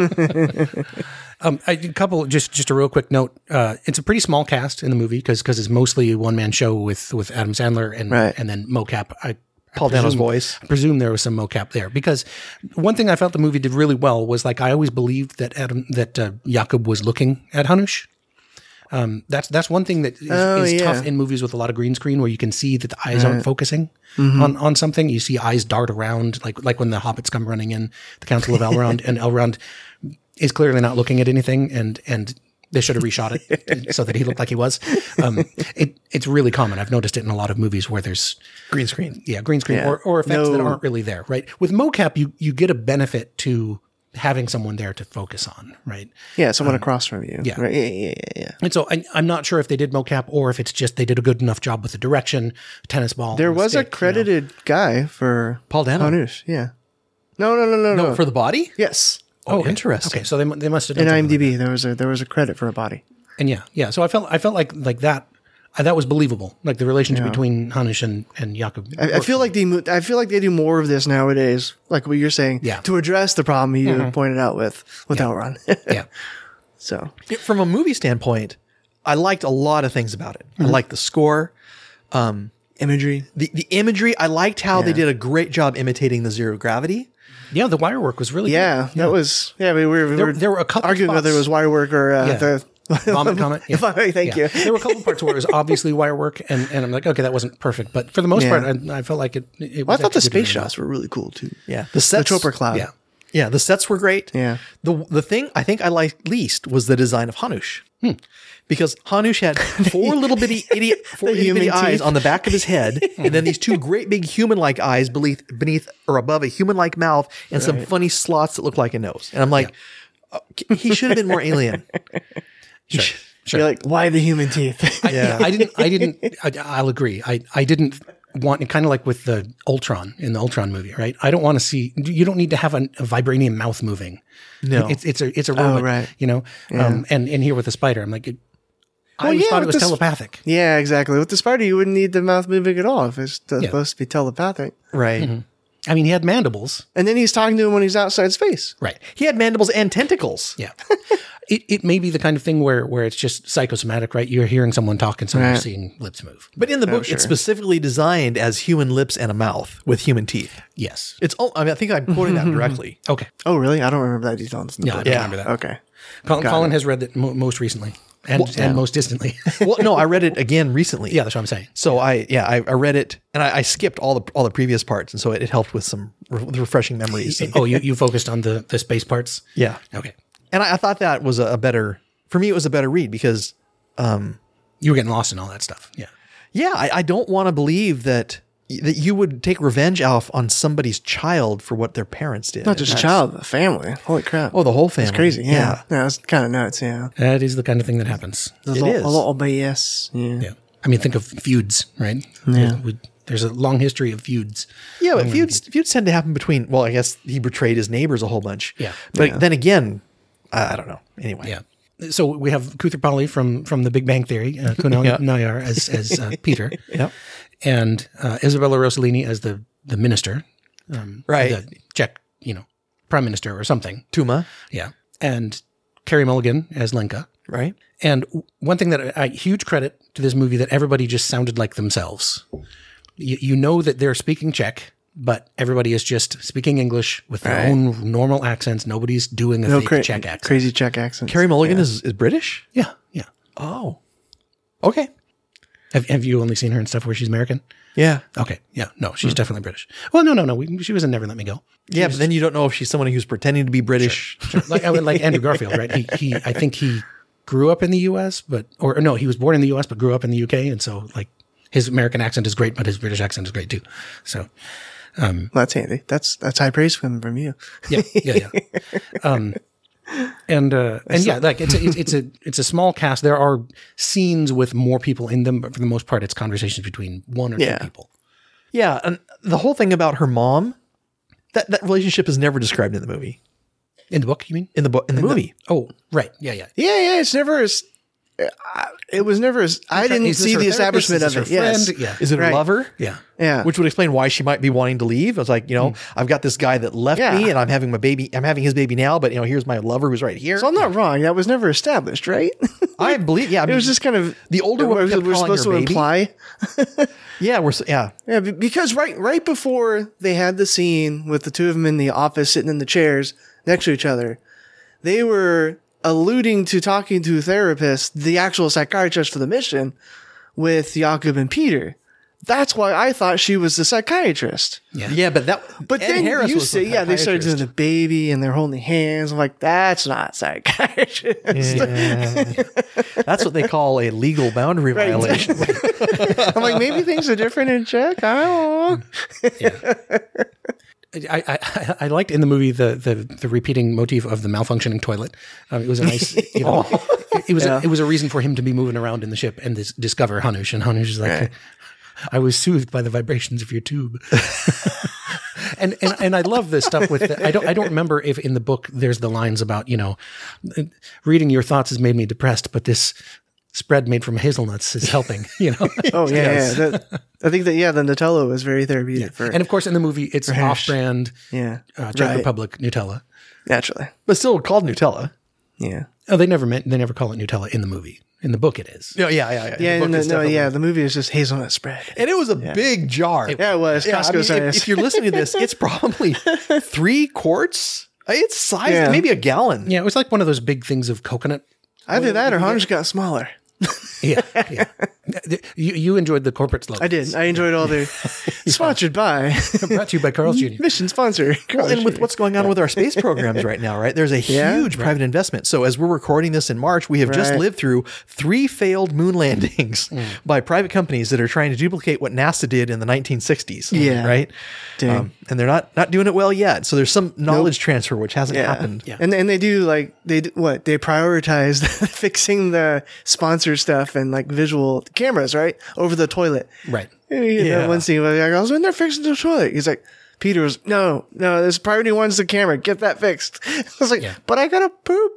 a while. Um, I- a couple, just just a real quick note. Uh, it's a pretty small cast in the movie because it's mostly a one man show with with Adam Sandler and Right. and then mocap. I, I Paul Dano's presume- voice. I presume there was some mocap there because one thing I felt the movie did really well was like I always believed that Adam that uh, Yakub was looking at Hanush. Um, that's that's one thing that is, Oh, is yeah. tough in movies with a lot of green screen where you can see that the eyes aren't focusing on, on something. You see eyes dart around, like like when the hobbits come running in, the Council of Elrond, and Elrond is clearly not looking at anything, and and they should have reshot it so that he looked like he was. Um, it it's really common. I've noticed it in a lot of movies where there's Green screen. yeah green screen Yeah. or, or effects that No. aren't really there. Right with mocap, you you get a benefit to having someone there to focus on. Right. Yeah, someone across from you. yeah. Right. Yeah, yeah, yeah, yeah. And so I, I'm not sure if they did mocap or if it's just they did a good enough job with the direction, tennis ball. There on the was stick, a you know. credited guy for Paul Dano. Hanush. Yeah. No, no, no, no, no. No, for the body? yes. Oh, Okay. interesting. Okay, so they mu- they must have done In something like IMDb, there was a there was a credit for a body. that. And yeah, yeah. So I felt I felt like like that uh, that was believable. Like the relationship between Hanush and and Yakub. I, I feel like they mo- I feel like they do more of this nowadays, like what you're saying, Yeah. to address the problem you pointed out with with Elrond. yeah. So From a movie standpoint, I liked a lot of things about it. I liked the score, imagery. the, the imagery. I liked how they Yeah. did a great job imitating the zero gravity. Yeah, the wire work was really Yeah, that was yeah. We were, we There- were there were a couple arguing whether it spots- was wire work or uh, Yeah. the Vomit Comet. Yeah. Vomit, thank Yeah. you. There were a couple parts where it was obviously wire work, and, and I'm like, okay, that wasn't perfect, but for the most Yeah. part, I, I felt like it. it Well, was I thought the executed space really well. shots were really cool too. Yeah, the The sets. Chopper Cloud. Yeah, Yeah, the sets were great. Yeah. The the thing I think I liked least was the design of Hanush. Because Hanush had four little bitty idiot, four The itty bitty human eyes teeth. on the back of his head, and then these two great big human-like eyes beneath, beneath or above a human-like mouth, and some funny slots that look like a nose. And I'm like, oh, he should have been more alien. sure, sure. You're like, why the human teeth? Yeah, I didn't. I didn't. I, I'll agree. I I didn't want kind of like with the Ultron in the Ultron movie, right? I don't want to see. You don't need to have a, a vibranium mouth moving. No. it's it's a it's a robot, right. you know. Um, and and here with the spider, I'm like, it, I Well, always yeah, thought it with was this- telepathic. yeah, exactly. With the spider, you wouldn't need the mouth moving at all if it's t- Yeah. supposed to be telepathic. Right. I mean, he had mandibles, And then he's talking to him when he's outside space. right? He had mandibles and tentacles. Yeah. It, it may be the kind of thing where, where it's just psychosomatic, right? You're hearing someone talk and so you're Right. seeing lips move. But in the book, sure. it's specifically designed as human lips and a mouth with human teeth. Yes. It's. Oh, I mean, I think I'm quoting that directly. Okay. Oh, really? I don't remember that detail in the Yeah, I book. don't Yeah. remember that. Okay. Colin, Colin has read it mo- most recently and, and most distantly. Well, no, I read it again recently. Yeah, that's what I'm saying. So I, yeah, I, I read it and I, I skipped all the all the previous parts, and so it, it helped with some re- refreshing memories. Oh, you, you focused on the, the space parts? Yeah. Okay. And I, I thought that was a, a better, for me, it was a better read because, um, You were getting lost in all that stuff. Yeah. yeah, I, I don't want to believe that that you would take revenge off on somebody's child for what their parents did. Not just a That's- child, the family. Holy crap. Oh, the whole family. It's crazy. Yeah. Yeah, it's kind of nuts. Yeah. That is the kind of thing that happens. The It little, is. A little B S. Yeah. Yeah. I mean, think of feuds, right? Yeah. We, there's a long history of feuds. Yeah, but feuds, feuds tend to happen between, well, I guess he betrayed his neighbors a whole bunch. Yeah. But Yeah. then again, I, I don't know. Anyway. Yeah. So we have Kuther Polly from from The Big Bang Theory, uh, Kunal Yeah. Nayar as as uh, Peter, Yep. and uh, Isabella Rossellini as the the minister, Right. the Czech, you know, prime minister or something. Tuma. Yeah, and Carey Mulligan as Lenka. Right. And w- one thing that I, huge credit to this movie that everybody just sounded like themselves. You, you know that they're speaking Czech, but everybody is just speaking English with their Right. own normal accents. Nobody's doing a No fake cra- Czech accent. crazy Czech accent. Carey Mulligan is, is British? Yeah, yeah. Oh. Okay. Have, have you only seen her in stuff where she's American? Yeah. Okay, yeah, no, she's definitely British. Well, no, no, no. We, she was in Never Let Me Go. Yeah, but then you don't know if she's someone who's pretending to be British. Like I would like Andrew Garfield, right? He, he, I think he grew up in the U S, but or no, he was born in the U S but grew up in the U K, and so like his American accent is great, but his British accent is great too. So Well, that's handy. That's that's high praise from from you. yeah, yeah, yeah. Um, and uh, and yeah, like it's a, it's, it's a it's a small cast. There are scenes with more people in them, but for the most part, it's conversations between one or Yeah. two people. Yeah, and the whole thing about her mom, that, that relationship is never described in the movie. In the book, you mean? In the book, in the movie. Oh, right. Yeah, yeah. Yeah, yeah. It's never as. uh, It was never as. I didn't Is this see her the therapist? establishment Is of this it. her Yes. friend? Yeah. Is it her Right. lover? Yeah. Yeah. Which would explain why she might be wanting to leave. I was like, you know, I've got this guy that left Yeah. me and I'm having my baby, I'm having his baby now, but you know, here's my lover who's right here. So I'm not wrong. That was never established, right? I believe, yeah. I It mean, was just kind of the older woman We're, kept we're calling supposed her to baby. imply. yeah, we're, s- yeah. Yeah, be- because right right before they had the scene with the two of them in the office sitting in the chairs next to each other, they were alluding to talking to a therapist, the actual psychiatrist for the mission, with Jakob and Peter. That's why I thought she was the psychiatrist. Yeah. Yeah, but that, But Ed then Harris you was the say, yeah, they started doing psychiatrist. the baby and they're holding hands. I'm like, that's not psychiatrist. Yeah. That's what they call a legal boundary Right. violation. I'm like, maybe things are different in Czech. I don't know. I, I, I liked in the movie the, the, the repeating motif of the malfunctioning toilet. Um, it was a nice, you know, it, it was Yeah. a, it was a reason for him to be moving around in the ship and this, discover Hanush. And Hanush is like, Right. I was soothed by the vibrations of your tube. and, and and I love this stuff with the, I don't I don't remember if in the book there's the lines about, you know, reading your thoughts has made me depressed, but this spread made from hazelnuts is helping, you know. Oh, yeah, yeah. That, I think that, yeah, the Nutella was very therapeutic for And of course in the movie it's Hanush. off-brand yeah, uh, Czech right. Republic Nutella. Naturally. But still called Nutella. Yeah. Oh, they never meant they never call it Nutella in the movie. In the book, it is. Yeah, yeah, yeah. yeah. Yeah, The book no, is no, definitely- yeah, the movie is just hazelnut spread. And it was a big jar. Yeah, it was. Yeah, I Costco mean, if, size. if you're listening to this, it's probably three quarts. It's size Yeah. maybe a gallon. Yeah, it was like one of those big things of coconut. Either that or Hanush got smaller. Yeah, yeah. You you enjoyed the corporate slogan. I did. I enjoyed all their sponsored by Brought to you by Carl's Junior mission sponsor. Well, and with what's going on with our space programs right now, right? There's a Yeah, huge private investment. So as we're recording this in March, we have just Right. lived through three failed moon landings by private companies that are trying to duplicate what NASA did in the nineteen sixties. Yeah. Right. Dang. and they're not not doing it well yet. So there's some knowledge transfer which hasn't Yeah. happened. Yeah. And and they do like they do, what they prioritize fixing the sponsor stuff and like visual cameras right over the toilet. Right. And you get Yeah. that one scene where like, I was in there fixing the toilet. He's like, Peter was no, no. This priority one's the camera. Get that fixed. I was like, Yeah. but I gotta poop.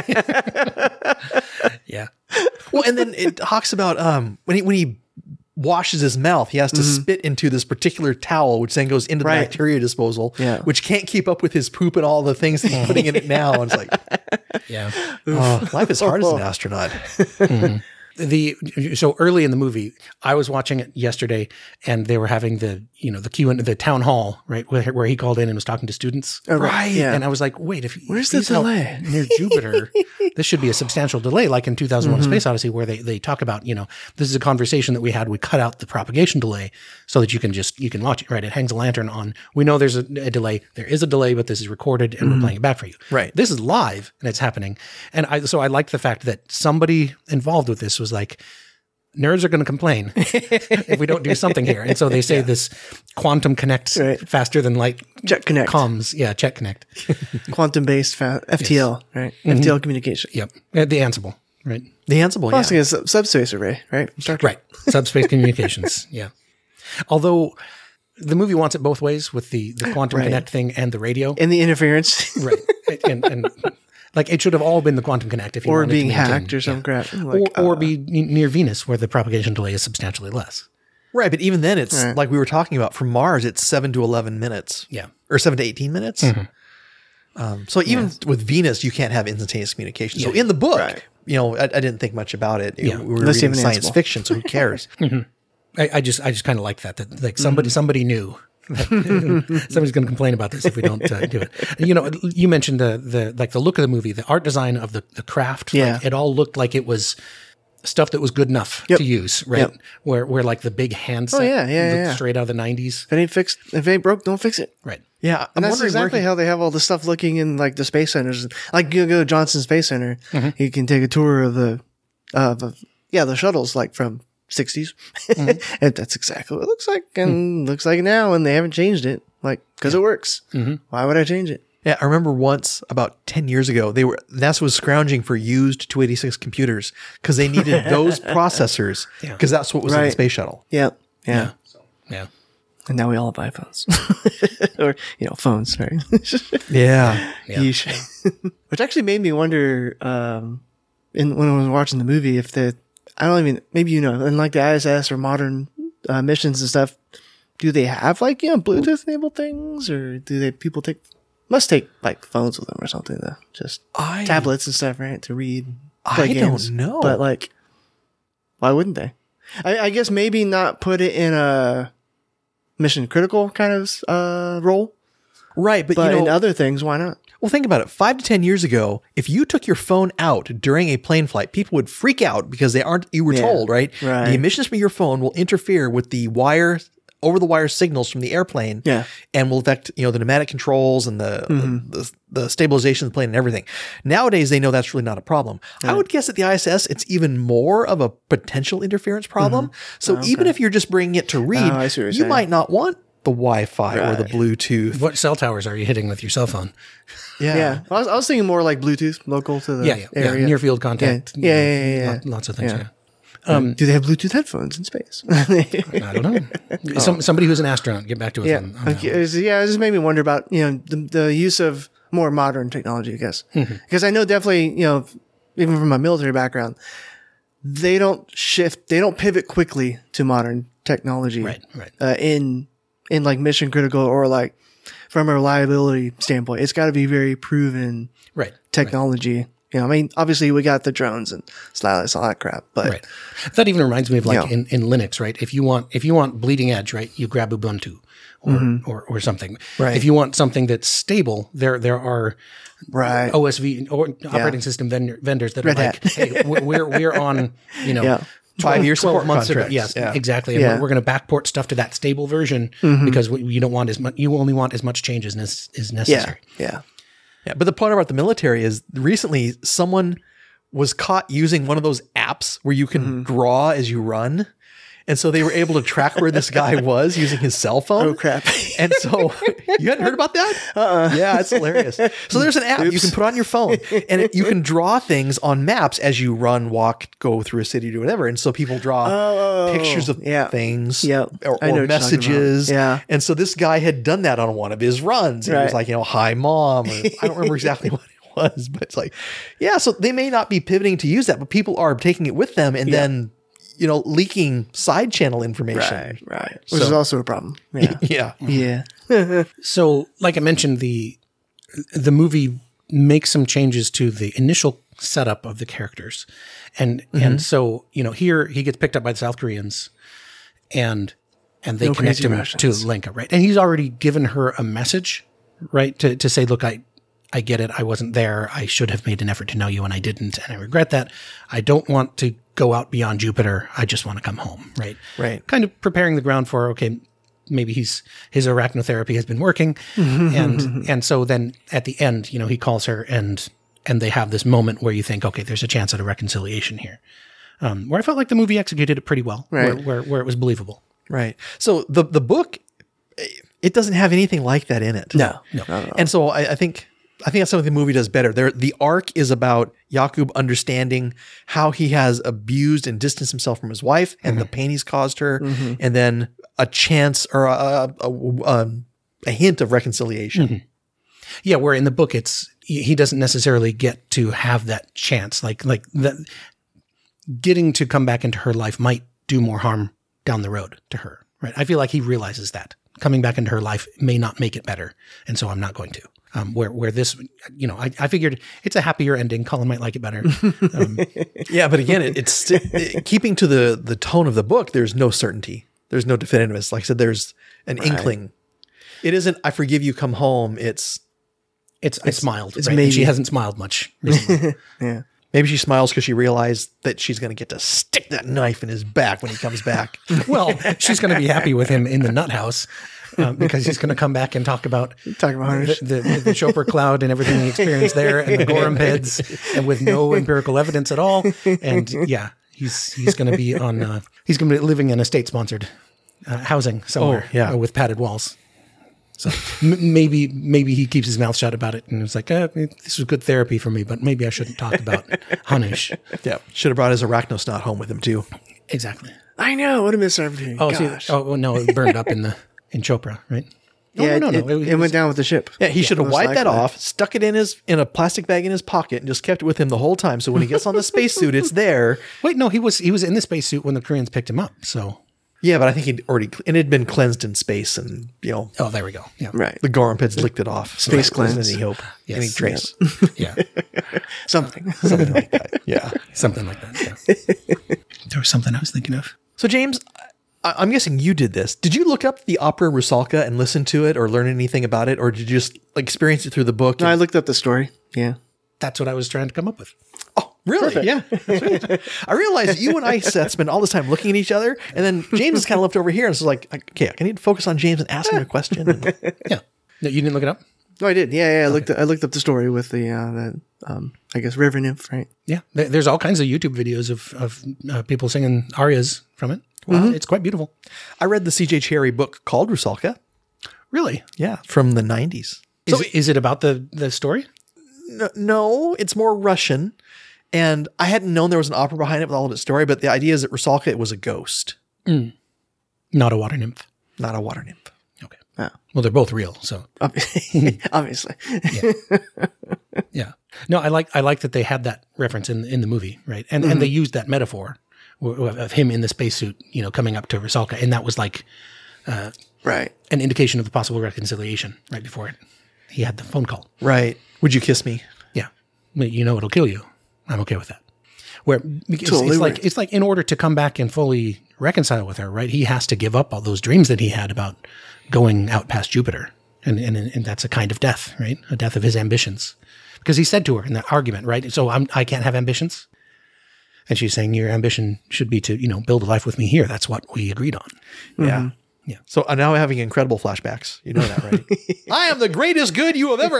Yeah. Well, and then it talks about um when he when he washes his mouth, he has to spit into this particular towel, which then goes into the Mm-hmm. Right. bacteria disposal, Yeah. which can't keep up with his poop and all the things that he's putting in it now. And it's like, Yeah. oh, life is hard as an astronaut. The so early in the movie, I was watching it yesterday, and they were having the you know the Q and the town hall, right, where, where he called in and was talking to students. Oh, right. Yeah. And I was like, wait, if Where's if he's the out delay? near Jupiter, this should be a substantial delay, like in two thousand one: A Space Odyssey, where they they talk about you know this is a conversation that we had. We cut out the propagation delay so that you can just you can watch it. Right, it hangs a lantern on. We know there's a, a delay. There is a delay, but this is recorded, and we're playing it back for you. Right. This is live, and it's happening. And I so I liked the fact that somebody involved with this was like, nerds are going to complain if we don't do something here. And so they say this quantum connects Right. faster than light Jet Connect. comms. Yeah, Chet Connect. Quantum-based fa- F T L, right? F T L communication. Yep. Uh, The Ansible, right? The Ansible, Well, I yeah. was thinking sub- subspace array, right? From Star Trek. Right. Subspace communications. Yeah. Although the movie wants it both ways with the, the quantum Right. connect thing and the radio. And the interference. Right. And, and like it should have all been the quantum connect if you Or wanted being to maintain- hacked or some yeah. crap. Like, or, or uh, be n- near Venus where the propagation delay is substantially less. Right, but even then, it's Right. like we were talking about. From Mars, it's seven to eleven minutes. Yeah. or seven to eighteen minutes. Um, so even with Venus, you can't have instantaneous communication. So Yeah. in the book, Right. you know, I, I didn't think much about it. Yeah. We were Unless you reading have an science Ansible. fiction, so who cares? I, I just I just kind of like that that like somebody somebody knew that somebody's going to complain about this if we don't uh, do it. You know, you mentioned the the like the look of the movie, the art design of the the craft. Yeah. Like, it all looked like it was stuff that was good enough Yep. to use, right? Yep. Where where like the big handset, Oh, yeah, yeah, looked yeah. straight out of the nineties, If it ain't fixed, if it ain't broke, don't fix it. right? Yeah, I'm And that's wondering exactly where he- how they have all the stuff looking in like the space centers. Like you go to Johnson Space Center, Mm-hmm. you can take a tour of the, uh, the yeah, the shuttles like from sixties. Mm-hmm. And that's exactly what it looks like, and looks like now, and they haven't changed it, like because it works. Mm-hmm. Why would I change it? Yeah, I remember once about ten years ago, they were NASA was scrounging for used two eighty-six computers because they needed those processors because that's what was in the Right. space shuttle. Yeah, yeah. Yeah. And now we all have iPhones, or you know, phones, right? Yeah. Yeah. Yeesh. Which actually made me wonder, um, in when I was watching the movie, if the I don't even maybe you know, in like the I S S or modern uh, missions and stuff, do they have like you know Bluetooth enabled things, or do they people take must take like phones with them or something to just I- tablets and stuff, right, to read? I play don't games. know. but like, why wouldn't they? I, I guess maybe not put it in a mission critical kind of uh, role, Right, but, but you know, in other things, why not? well, think about it. Five to ten years ago, if you took your phone out during a plane flight, people would freak out because they aren't. You were Yeah. told, right? Right. The emissions from your phone will interfere with the wire, over the wire signals from the airplane, Yeah. and will affect you know the pneumatic controls and the the, the stabilization of the plane and everything. Nowadays, they know that's really not a problem. I would guess at the I S S, it's even more of a potential interference problem. So even if you're just bringing it to read, Oh, I see what you're you saying. might not want the Wi-Fi or the Right. Bluetooth. What cell towers are you hitting with your cell phone? Yeah. Yeah, I was, I was thinking more like Bluetooth local to the Yeah, yeah, yeah. area. Near field contact. Yeah, yeah, you know, yeah, yeah, yeah. lot- Lots of things. Yeah. Yeah. Um, Do they have Bluetooth headphones in space? I don't know. Some, somebody who's an astronaut, get back to us yeah, on, on that okay, one. it was- yeah. It just made me wonder about you know the, the use of more modern technology, I guess, Mm-hmm. because I know definitely you know even from my military background, they don't shift, they don't pivot quickly to modern technology, Right, right. Uh, in in like mission critical or like from a reliability standpoint, it's got to be very proven Right. technology. You know, I mean, obviously we got the drones and satellites, all that crap, but Right. That even reminds me of like Yeah. in, in Linux, right? If you want if you want bleeding edge, right, you grab Ubuntu or Mm-hmm. or, or something. Right. If you want something that's stable, there there are right. O S V or operating system vendor, vendors that Red are like, Hat. hey, we're we're we're on you know. Yeah. Five-year support months of it. contracts. Yes, Yeah. exactly. And Yeah. we're, we're going to backport stuff to that stable version Mm-hmm. because we, you don't want as much. You only want as much change as nes- is yeah, necessary. yeah. Yeah, but the part about the military is recently someone was caught using one of those apps where you can Mm-hmm. draw as you run. And so they were able to track where this guy was using his cell phone. Oh crap! And so you hadn't heard about that? Uh-uh. Yeah, it's hilarious. So there's an app you can put on your phone and it, you can draw things on maps as you run, walk, go through a city, do whatever. And so people draw Oh, pictures of yeah. things Yep. or, I know what or you're talking messages. about. Yeah. And so this guy had done that on one of his runs. It was Right. like, you know, hi mom. Or, I don't remember exactly what it was, but it's like, yeah, so they may not be pivoting to use that, but people are taking it with them and then, you know, leaking side channel information. Right, right. Which So- is also a problem. Yeah, Yeah. yeah. So, like I mentioned, the the movie makes some changes to the initial setup of the characters. And and so, you know, here he gets picked up by the South Koreans and and they No connect crazy him Russians. to Lenka, right? And he's already given her a message, right? To to say, look, I I get it. I wasn't there. I should have made an effort to know you and I didn't. And I regret that. I don't want to go out beyond Jupiter. I just want to come home, right? Right. Kind of preparing the ground for, okay, maybe he's his arachnotherapy has been working. and and so then at the end, you know, he calls her and and they have this moment where you think, okay, there's a chance at a reconciliation here. Um, where I felt like the movie executed it pretty well, Right. where, where where it was believable. Right. So the the book, it doesn't have anything like that in it. No. No. And so I, I think I think that's something the movie does better. There, the arc is about Yakub understanding how he has abused and distanced himself from his wife and the pain he's caused her, and then a chance or a, a, a, a hint of reconciliation. Yeah, where in the book it's he doesn't necessarily get to have that chance. Like like that getting to come back into her life might do more harm down the road to her. Right. I feel like he realizes that coming back into her life may not make it better, and so I'm not going to. Um, where where this, you know, I, I figured it's a happier ending. Colin might like it better. Um, Yeah, but again, it, it's it, keeping to the the tone of the book. There's no certainty. There's no definitiveness. Like I said, there's an inkling. It isn't. I forgive you. Come home. It's it's I smiled. it's right? And she maybe. hasn't smiled much recently. Yeah. maybe she smiles because she realized that she's going to get to stick that knife in his back when he comes back. Well, she's going to be happy with him in the nut house. Um, because he's going to come back and talk about Talking about the, Harnish. the, the Chopper cloud and everything he experienced there, and the Gorham beds, and with no empirical evidence at all. And yeah, he's he's going to be on. Uh, he's going to be living in a state sponsored uh, housing somewhere, Oh, yeah. uh, with padded walls. So m- maybe maybe he keeps his mouth shut about it, and it's like, eh, this was good therapy for me, but maybe I shouldn't talk about Hanish. Yeah, should have brought his arachnosnot home with him too. Exactly. I know. What a missed opportunity. Oh, see, Gosh. oh well, no, it burned up in the in Chopra, right? No, yeah, no, no, it, no. it, went down with the ship. Yeah, he should have most wiped that likely. off, stuck it in his in a plastic bag in his pocket, and just kept it with him the whole time. So when he gets on the spacesuit, it's there. Wait, no, he was he was in the spacesuit when the Koreans picked him up. So, Yeah, but I think he'd already and it had been cleansed in space, and you know oh, there we go. Yeah, Right. the Gorham had licked it off. So Space there wasn't cleanse. any hope, Yes. any trace. yeah, Something. Something like that. Yeah. something like that. Yeah. There was something I was thinking of. So James, I, I'm guessing you did this. Did you look up the opera Rusalka and listen to it, or learn anything about it, or did you just like, experience it through the book? No, I and- looked up the story. Yeah. That's what I was trying to come up with. oh, really? Yeah, I realized you and I, Seth, spend all this time looking at each other, and then James is kind of left over here, and it's like, okay, I need to focus on James and ask him a question. And- yeah. No, you didn't look it up. No, I did. Yeah, yeah. I looked. I looked up the story with the uh, that um, I guess river nymph, right? Yeah, there, there's all kinds of YouTube videos of of uh, people singing arias from it. Wow, it's quite beautiful. I read the C J Cherry book called Rusalka. Really? Yeah, from the nineties. Is, is it about the the story? No, no, it's more Russian. And I hadn't known there was an opera behind it with all of its story, but the idea is that Rusalka, it was a ghost, Not a water nymph. not a water nymph. Okay. Oh. Well, they're both real, so Obviously. yeah. No, I like I like that they had that reference in in the movie, right? And and they used that metaphor w- of him in the spacesuit, you know, coming up to Rusalka, and that was like Right. an indication of a possible reconciliation right before it. He had the phone call. Right. Would you kiss me? Yeah. Well, you know it'll kill you. I'm okay with that. Where it's, Totally it's like right. it's like in order to come back and fully reconcile with her, right? He has to give up all those dreams that he had about going out past Jupiter, and and and that's a kind of death, right? A death of his ambitions, because he said to her in that argument, right? So I'm I can't have ambitions, and she's saying your ambition should be to you know build a life with me here. That's what we agreed on. Yeah. Yeah. So I'm now having incredible flashbacks. You know that, right? I am the greatest good you have ever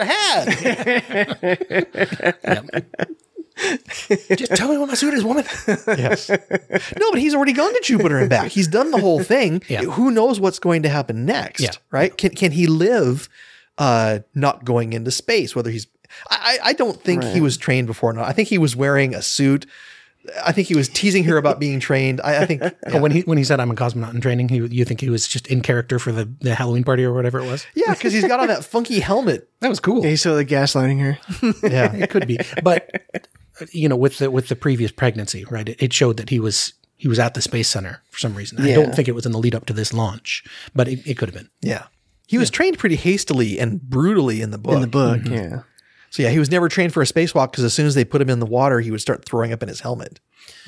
had. Just tell me what my suit is, woman. Yes. No, but he's already gone to Jupiter and back. He's done the whole thing. Yeah. Who knows what's going to happen next? Yeah. Right? Can can he live uh, not going into space? Whether he's I, I don't think he Right. was trained before. No, I think he was wearing a suit. I think he was teasing her about being trained. I, I think Oh, when he when he said I'm a cosmonaut in training, he, you think he was just in character for the, the Halloween party or whatever it was? yeah, because he's got on that funky helmet. That was cool. Yeah, he's still like gaslighting her. Yeah. It could be, but you know, with the with the previous pregnancy, right? It, it showed that he was he was at the space center for some reason. I Yeah. don't think it was in the lead up to this launch, but it, it could have been. Yeah. He was trained pretty hastily and brutally in the book. In the book, yeah. So yeah, he was never trained for a spacewalk because as soon as they put him in the water, he would start throwing up in his helmet.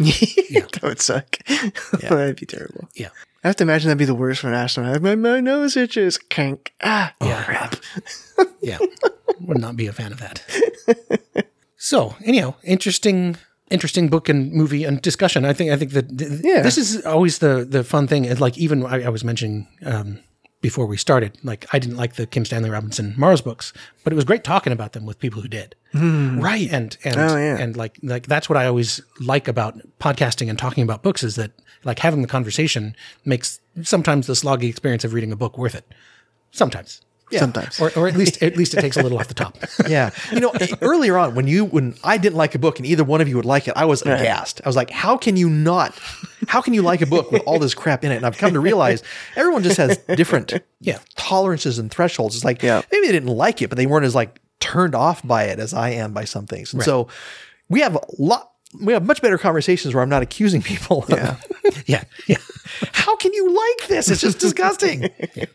That would suck. That'd be terrible. Yeah. I have to imagine that'd be the worst for an astronaut. My, my nose itches. Kank. Ah, Yeah. crap. Yeah. Would not be a fan of that. So, anyhow, interesting interesting book and movie and discussion. I think I think that th- Yeah. this is always the the fun thing. And like even I, I was mentioning um, before we started, like I didn't like the Kim Stanley Robinson Mars books, but it was great talking about them with people who did. Right. And and Oh, yeah. and like like that's what I always like about podcasting and talking about books is that like having the conversation makes sometimes the sloggy experience of reading a book worth it. Sometimes. Sometimes. Or, or at least at least it takes a little off the top. Yeah. You know, earlier on when you when I didn't like a book and either one of you would like it, I was aghast. I was like, how can you not? How can you like a book with all this crap in it? And I've come to realize everyone just has different Yeah. tolerances and thresholds. It's like Yeah. maybe they didn't like it, but they weren't as like turned off by it as I am by some things. And so we have a lot we have much better conversations where I'm not accusing people of Yeah. Yeah. Yeah. how can you like this? It's just disgusting.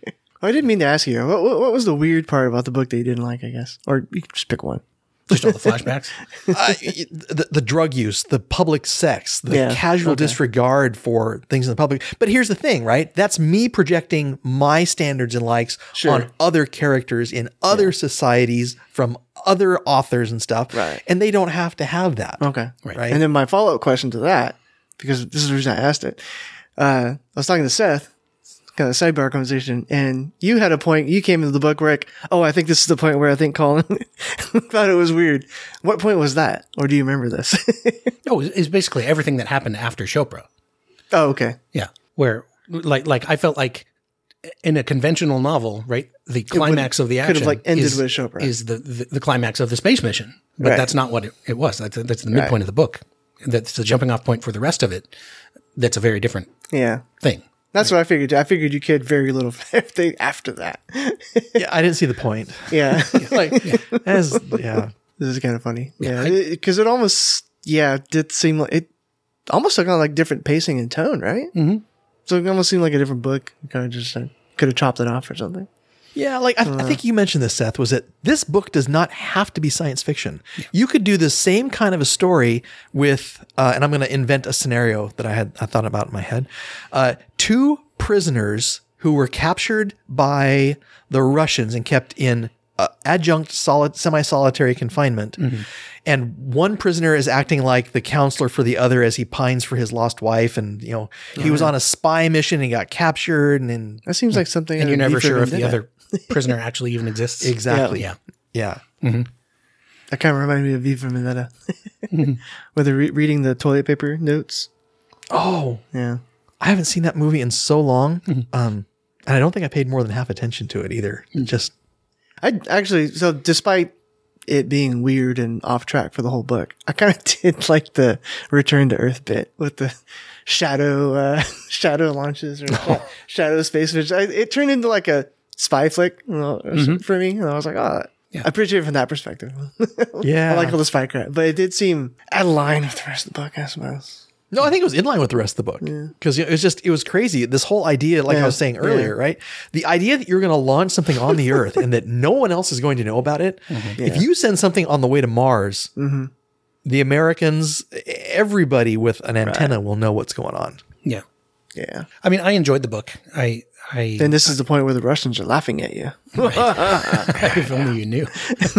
I didn't mean to ask you. What, what, what was the weird part about the book that you didn't like, I guess? Or you can just pick one. Just all the flashbacks. uh, the, the drug use, the public sex, the Yeah, casual okay. disregard for things in the public. But here's the thing, right? That's me projecting my standards and likes Sure. on other characters in other societies from other authors and stuff. Right. And they don't have to have that. Okay. Right. Right. And then my follow up question to that, because this is the reason I asked it. Uh, I was talking to Seth, kind of sidebar conversation, and you had a point. You came into the book, Rick. Oh, I think this is the point where I think Colin thought it was weird. What point was that? Or do you remember this? Oh, it's it's basically everything that happened after Chopra. Oh, okay. Yeah. Where like like I felt like in a conventional novel, right? The climax of the could have, action like, ended is, with Chopra. is the, the the climax of the space mission. But Right. that's not what it, it was. That's that's the midpoint Right. of the book. That's the jumping off point for the rest of it. That's a very different Yeah. thing. That's what I figured. I figured you cared very little for everything after that. Yeah, I didn't see the point. Yeah. Like, as, yeah. This is kind of funny. Yeah, Yeah. Because it, almost, yeah, did seem like it almost took on like different pacing and tone, right? Mm-hmm. So it almost seemed like a different book. You kind of just uh, could have chopped it off or something. Yeah, like I, I think you mentioned this, Seth, was that this book does not have to be science fiction. You could do the same kind of a story with, uh, and I'm going to invent a scenario that I had I thought about in my head. Uh, two prisoners who were captured by the Russians and kept in uh, adjunct solid semi-solitary confinement. And one prisoner is acting like the counselor for the other as he pines for his lost wife. And, you know, he was on a spy mission and got captured. And then That seems like something. And out you're of never V for sure if the Vendetta. other prisoner actually even exists. exactly. Yeah. Yeah. That kind of reminded me of V for Vendetta. Where they're re- reading the toilet paper notes. Oh, Yeah. I haven't seen that movie in so long. Um, and I don't think I paid more than half attention to it either. Just, I actually, so despite it being weird and off track for the whole book, I kind of did like the return to Earth bit with the shadow, uh, shadow launches or sha- shadow space, which I, it turned into like a spy flick you know, for me. And I was like, oh, Yeah. I appreciate it from that perspective. yeah. I like all the spy crap, but it did seem out of line with the rest of the book, I suppose. No, I think it was in line with the rest of the book because it was just, it was crazy. This whole idea, like I Yeah. was saying earlier, Yeah. right? The idea that you're going to launch something on the earth and that no one else is going to know about it. If you send something on the way to Mars, the Americans, everybody with an antenna will know what's going on. Yeah. Yeah. I mean, I enjoyed the book. I, I, Then this is the point where the Russians are laughing at you. if only you knew.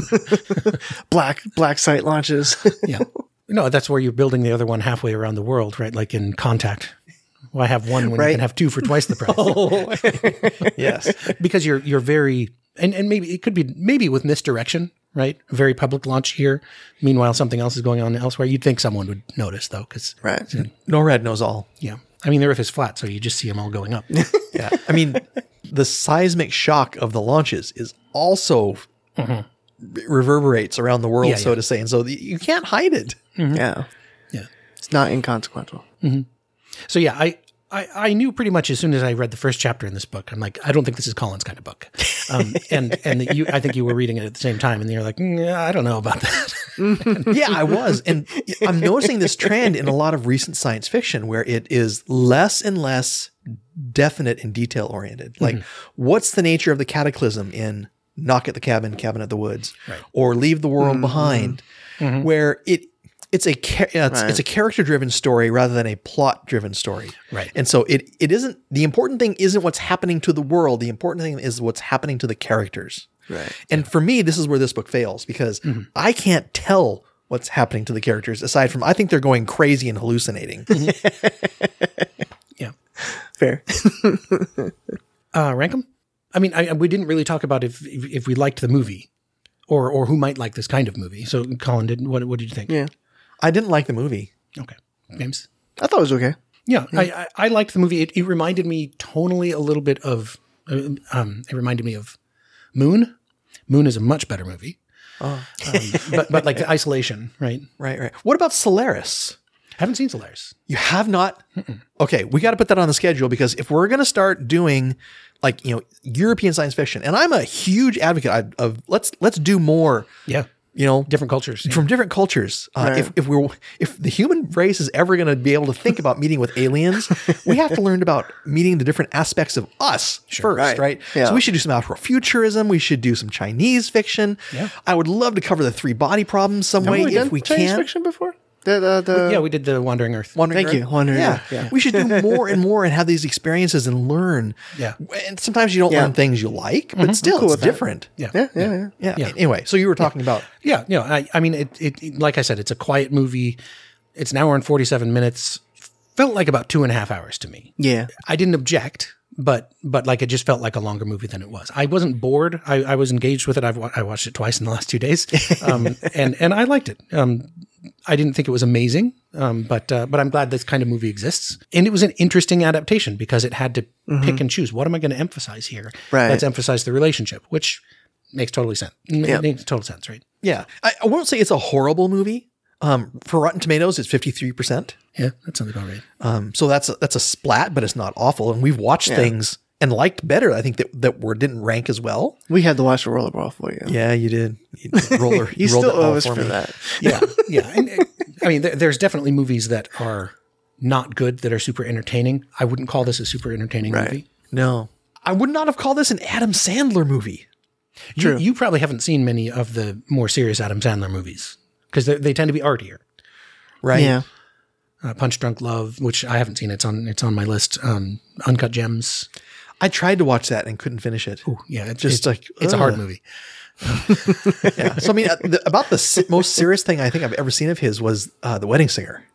Black, black site launches. Yeah. No, that's where you're building the other one halfway around the world, right? Like in Contact. Why have one when Right. you can have two for twice the price? Yes. Because you're you're very and, and maybe it could be maybe with misdirection, right? A very public launch here. Meanwhile, something else is going on elsewhere. You'd think someone would notice though, because Right. NORAD knows all. yeah. I mean, the Earth is flat, so you just see them all going up. Yeah. I mean, the seismic shock of the launches is also reverberates around the world, Yeah, so yeah. to say. And so the, you can't hide it. Yeah. Yeah. It's not inconsequential. So yeah, I, I I knew pretty much as soon as I read the first chapter in this book, I'm like, I don't think this is Colin's kind of book. Um, and and that you, I think you were reading it at the same time, and you're like, mm, I don't know about that. Yeah, I was. And I'm noticing this trend in a lot of recent science fiction where it is less and less definite and detail oriented. Like, what's the nature of the cataclysm in Knock at the Cabin, Cabin at the Woods, Right. or Leave the World Behind, where it it's a cha- uh, it's, Right. it's a character driven story rather than a plot driven story. Right. And so it it isn't the important thing isn't what's happening to the world. The important thing is what's happening to the characters. Right. And for me, this is where this book fails because I can't tell what's happening to the characters aside from I think they're going crazy and hallucinating. Yeah. Fair. Uh, rank 'em? I mean, I, we didn't really talk about if, if if we liked the movie, or or who might like this kind of movie. So, Colin, did what? What did you think? Yeah. I didn't like the movie. Okay, James. I thought it was okay. Yeah, I, I I liked the movie. It, it reminded me tonally a little bit of. uh, Um, it reminded me of Moon. Moon is a much better movie. Oh. Um, but but like the isolation, right? Right, right. What about Solaris? Haven't seen Solaris. You have not? Okay, we got to put that on the schedule because if we're going to start doing like, you know, European science fiction, and I'm a huge advocate of, of let's let's do more, Yeah, you know, different cultures. Yeah. from different cultures. Uh, Right. If if we're if the human race is ever going to be able to think about meeting with aliens, we have to learn about meeting the different aspects of us first, right? Right. Yeah. So we should do some Afrofuturism. We should do some Chinese fiction. Yeah. I would love to cover the three body problem some way Have we if done we Chinese can. fiction before? The, the, the, yeah, we did the Wandering Earth. Wandering Thank Earth. you. Wandering yeah. Earth, yeah. We should do more and more and have these experiences and learn. Yeah. And sometimes you don't Yeah. learn things you like, but still cool it's with that. different. Yeah, yeah, yeah, yeah. Yeah. Yeah. Anyway, so you were talking about Yeah, you know, I, I mean, it, it, it- like I said, it's a quiet movie. It's an hour and forty-seven minutes. Felt like about two and a half hours to me. Yeah. I didn't object, but but like it just felt like a longer movie than it was. I wasn't bored. I, I was engaged with it. I've wa- I watched it twice in the last two days, um, and and I liked it. Um, I didn't think it was amazing, um, but uh, but I'm glad this kind of movie exists. And it was an interesting adaptation because it had to pick and choose. What am I going to emphasize here? Right. Let's emphasize the relationship, which makes totally sense. Yep. Makes total sense, right? yeah. I, I won't say it's a horrible movie. Um, for Rotten Tomatoes, it's fifty-three percent. Yeah, that sounds about right. Um, so that's a, that's a splat, but it's not awful. And we've watched things and liked better. I think that that were didn't rank as well. We had to watch the rollerball for you. Yeah, you did. You did roller. You rolled still that ball owe us for me. that. Yeah, yeah. And, uh, I mean, there, there's definitely movies that are not good that are super entertaining. I wouldn't call this a super entertaining Right. movie. No, I would not have called this an Adam Sandler movie. You, True. you probably haven't seen many of the more serious Adam Sandler movies because they tend to be artier. Right. Yeah. Uh, Punch Drunk Love, which I haven't seen. It's on it's on my list. Um, Uncut Gems. I tried to watch that and couldn't finish it. Ooh, yeah, it's Just it's, like, it's a hard ugh. movie. Yeah. So I mean, uh, the, about the si- most serious thing I think I've ever seen of his was uh, The Wedding Singer.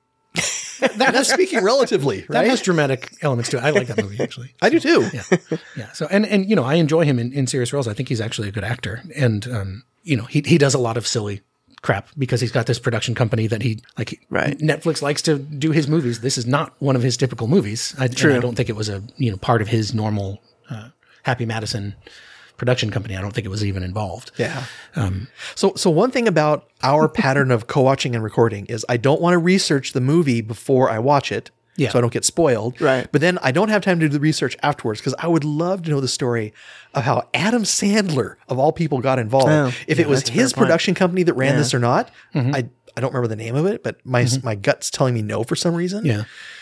That That's speaking relatively, That right? has dramatic elements to it. I like that movie actually. I do too. Yeah, yeah. So and and you know I enjoy him in, in serious roles. I think he's actually a good actor, and um, you know he he does a lot of silly crap because he's got this production company that he like. Right. Netflix likes to do his movies. This is not one of his typical movies. I, and True. I don't think it was a you know part of his normal uh, Happy Madison production company. I don't think it was even involved. Yeah. so, so one thing about our pattern of co-watching and recording is I don't want to research the movie before I watch it, Yeah. so I don't get spoiled. Right. But then I don't have time to do the research afterwards because I would love to know the story of how Adam Sandler, of all people, got involved. Oh, if yeah, it was that's a fair his point. production company that ran Yeah. this or not, I I don't remember the name of it, but my my gut's telling me no for some reason. Yeah.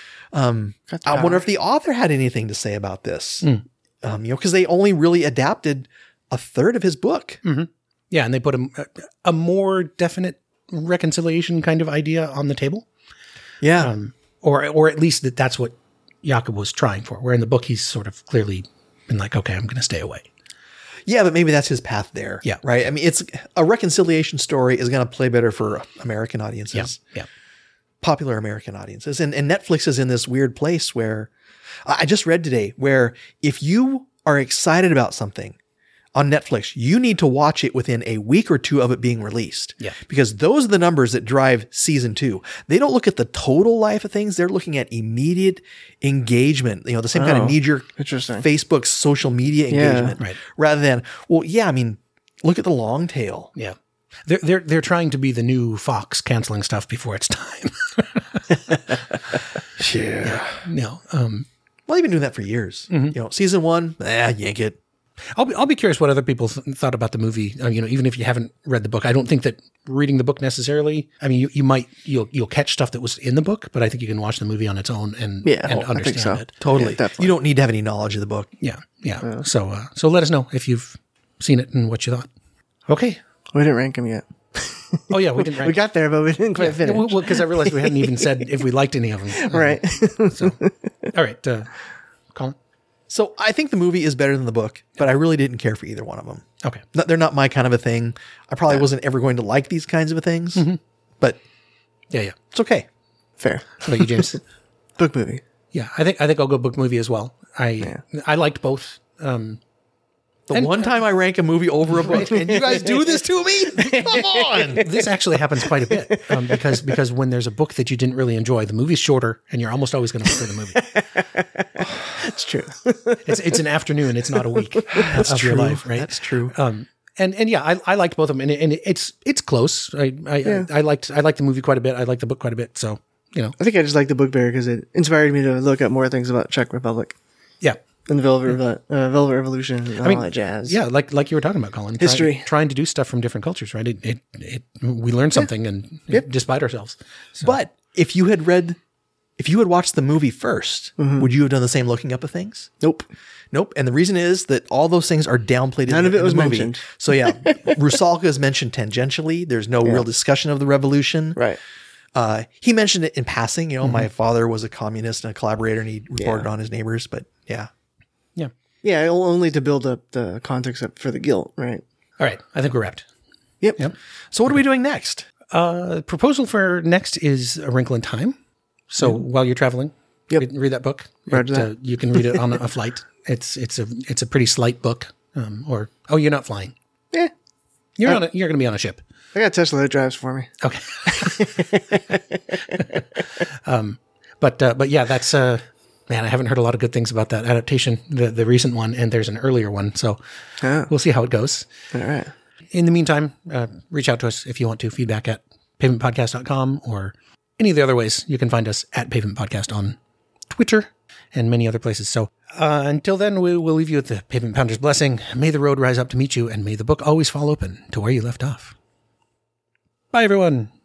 That's I wonder power. if the author had anything to say about this. Um, you know, because they only really adapted a third of his book. Yeah, and they put a, a more definite reconciliation kind of idea on the table. Yeah. Um, or or at least that that's what Jakob was trying for. Where in the book he's sort of clearly been like, okay, I'm going to stay away. Yeah, but maybe that's his path there. Yeah. Right. I mean, it's a reconciliation story is going to play better for American audiences, Yeah, popular American audiences. And, and Netflix is in this weird place where I I just read today where if you are excited about something on Netflix, you need to watch it within a week or two of it being released. Yeah. Because those are the numbers that drive season two. They don't look at the total life of things. They're looking at immediate engagement, you know, the same kind Oh, of knee-jerk interesting. Facebook social media Yeah. engagement. Right. Rather than, well, yeah, I mean, look at the long tail. yeah. They're they're they're trying to be the new Fox, canceling stuff before it's time. Yeah. no, um, Well, they've been doing that for years. Mm-hmm. You know, season one, ah, yank it. I'll be I'll be curious what other people th- thought about the movie. Uh, you know, even if you haven't read the book, I don't think that reading the book necessarily. I mean, you, you might you'll you'll catch stuff that was in the book, but I think you can watch the movie on its own and Yeah, and oh, I understand think so. it. Totally. Yeah, definitely. You don't need to have any knowledge of the book. Yeah, yeah. So uh, so let us know if you've seen it and what you thought. Okay. We didn't rank them yet. Oh yeah, we didn't rank. We got there, but we didn't quite finish. Well, because I realized we hadn't even said if we liked any of them. Right. So, all right, uh, Colin. So I think the movie is better than the book, but I really didn't care for either one of them. Okay. Not- They're not my kind of a thing. I probably wasn't ever going to like these kinds of things, but Yeah, yeah. it's okay. Fair. How about you, James? Book movie. Yeah, I think I think I'll go book movie as well. I I liked both. Um, The And- one time I rank a movie over a book, and you guys do this to me? Come on. this actually happens quite a bit um, because because when there's a book that you didn't really enjoy, the movie's shorter, and you're almost always going to prefer the movie. It's true. It's it's an afternoon, it's not a week of your life, right? That's true. Um, and and yeah, I, I liked both of them, and, it- and it's it's close. I I, Yeah. I I liked I liked the movie quite a bit. I liked the book quite a bit. So you know, I think I just like the book better because it inspired me to look up more things about Czech Republic yeah. and the Velvet, Revo- uh, Velvet Revolution and all mean, that jazz. Yeah, like like you were talking about, Colin. History. Trying, trying to do stuff from different cultures, right? It, it, it we learn something and despite ourselves. So, But if you had read, if you had watched the movie first, would you have done the same looking up of things? Nope. Nope. And the reason is that all those things are downplayed. None in, of it in was the movie. mentioned. So yeah, Rusalka is mentioned tangentially. There's no real discussion of the revolution. Right. Uh, he mentioned it in passing. You know, my father was a communist and a collaborator, and he reported Yeah. on his neighbors. But yeah, yeah. Yeah, only to build up the context up for the guilt, right? All right, I think we're wrapped. Yep. Yep. so what are we doing next? Uh, proposal for next is A Wrinkle in Time. So while you're traveling, Yep. read, read that book. Roger It, that. Uh, you can read it on a, a flight. It's it's a it's a pretty slight book. Um, or oh, you're not flying. Yeah. You're on a, you're going to be on a ship. I got Tesla that drives for me. Okay. um, but uh, but yeah, that's uh, man. I haven't heard a lot of good things about that adaptation, the the recent one, and there's an earlier one. So Oh, we'll see how it goes. all right. In the meantime, uh, reach out to us if you want to. Feedback at pavement podcast dot com or any of the other ways. You can find us at Pavement Podcast on Twitter and many other places. So uh, until then, we will leave you with the Pavement Pounder's blessing. May the road rise up to meet you, and may the book always fall open to where you left off. Bye, everyone.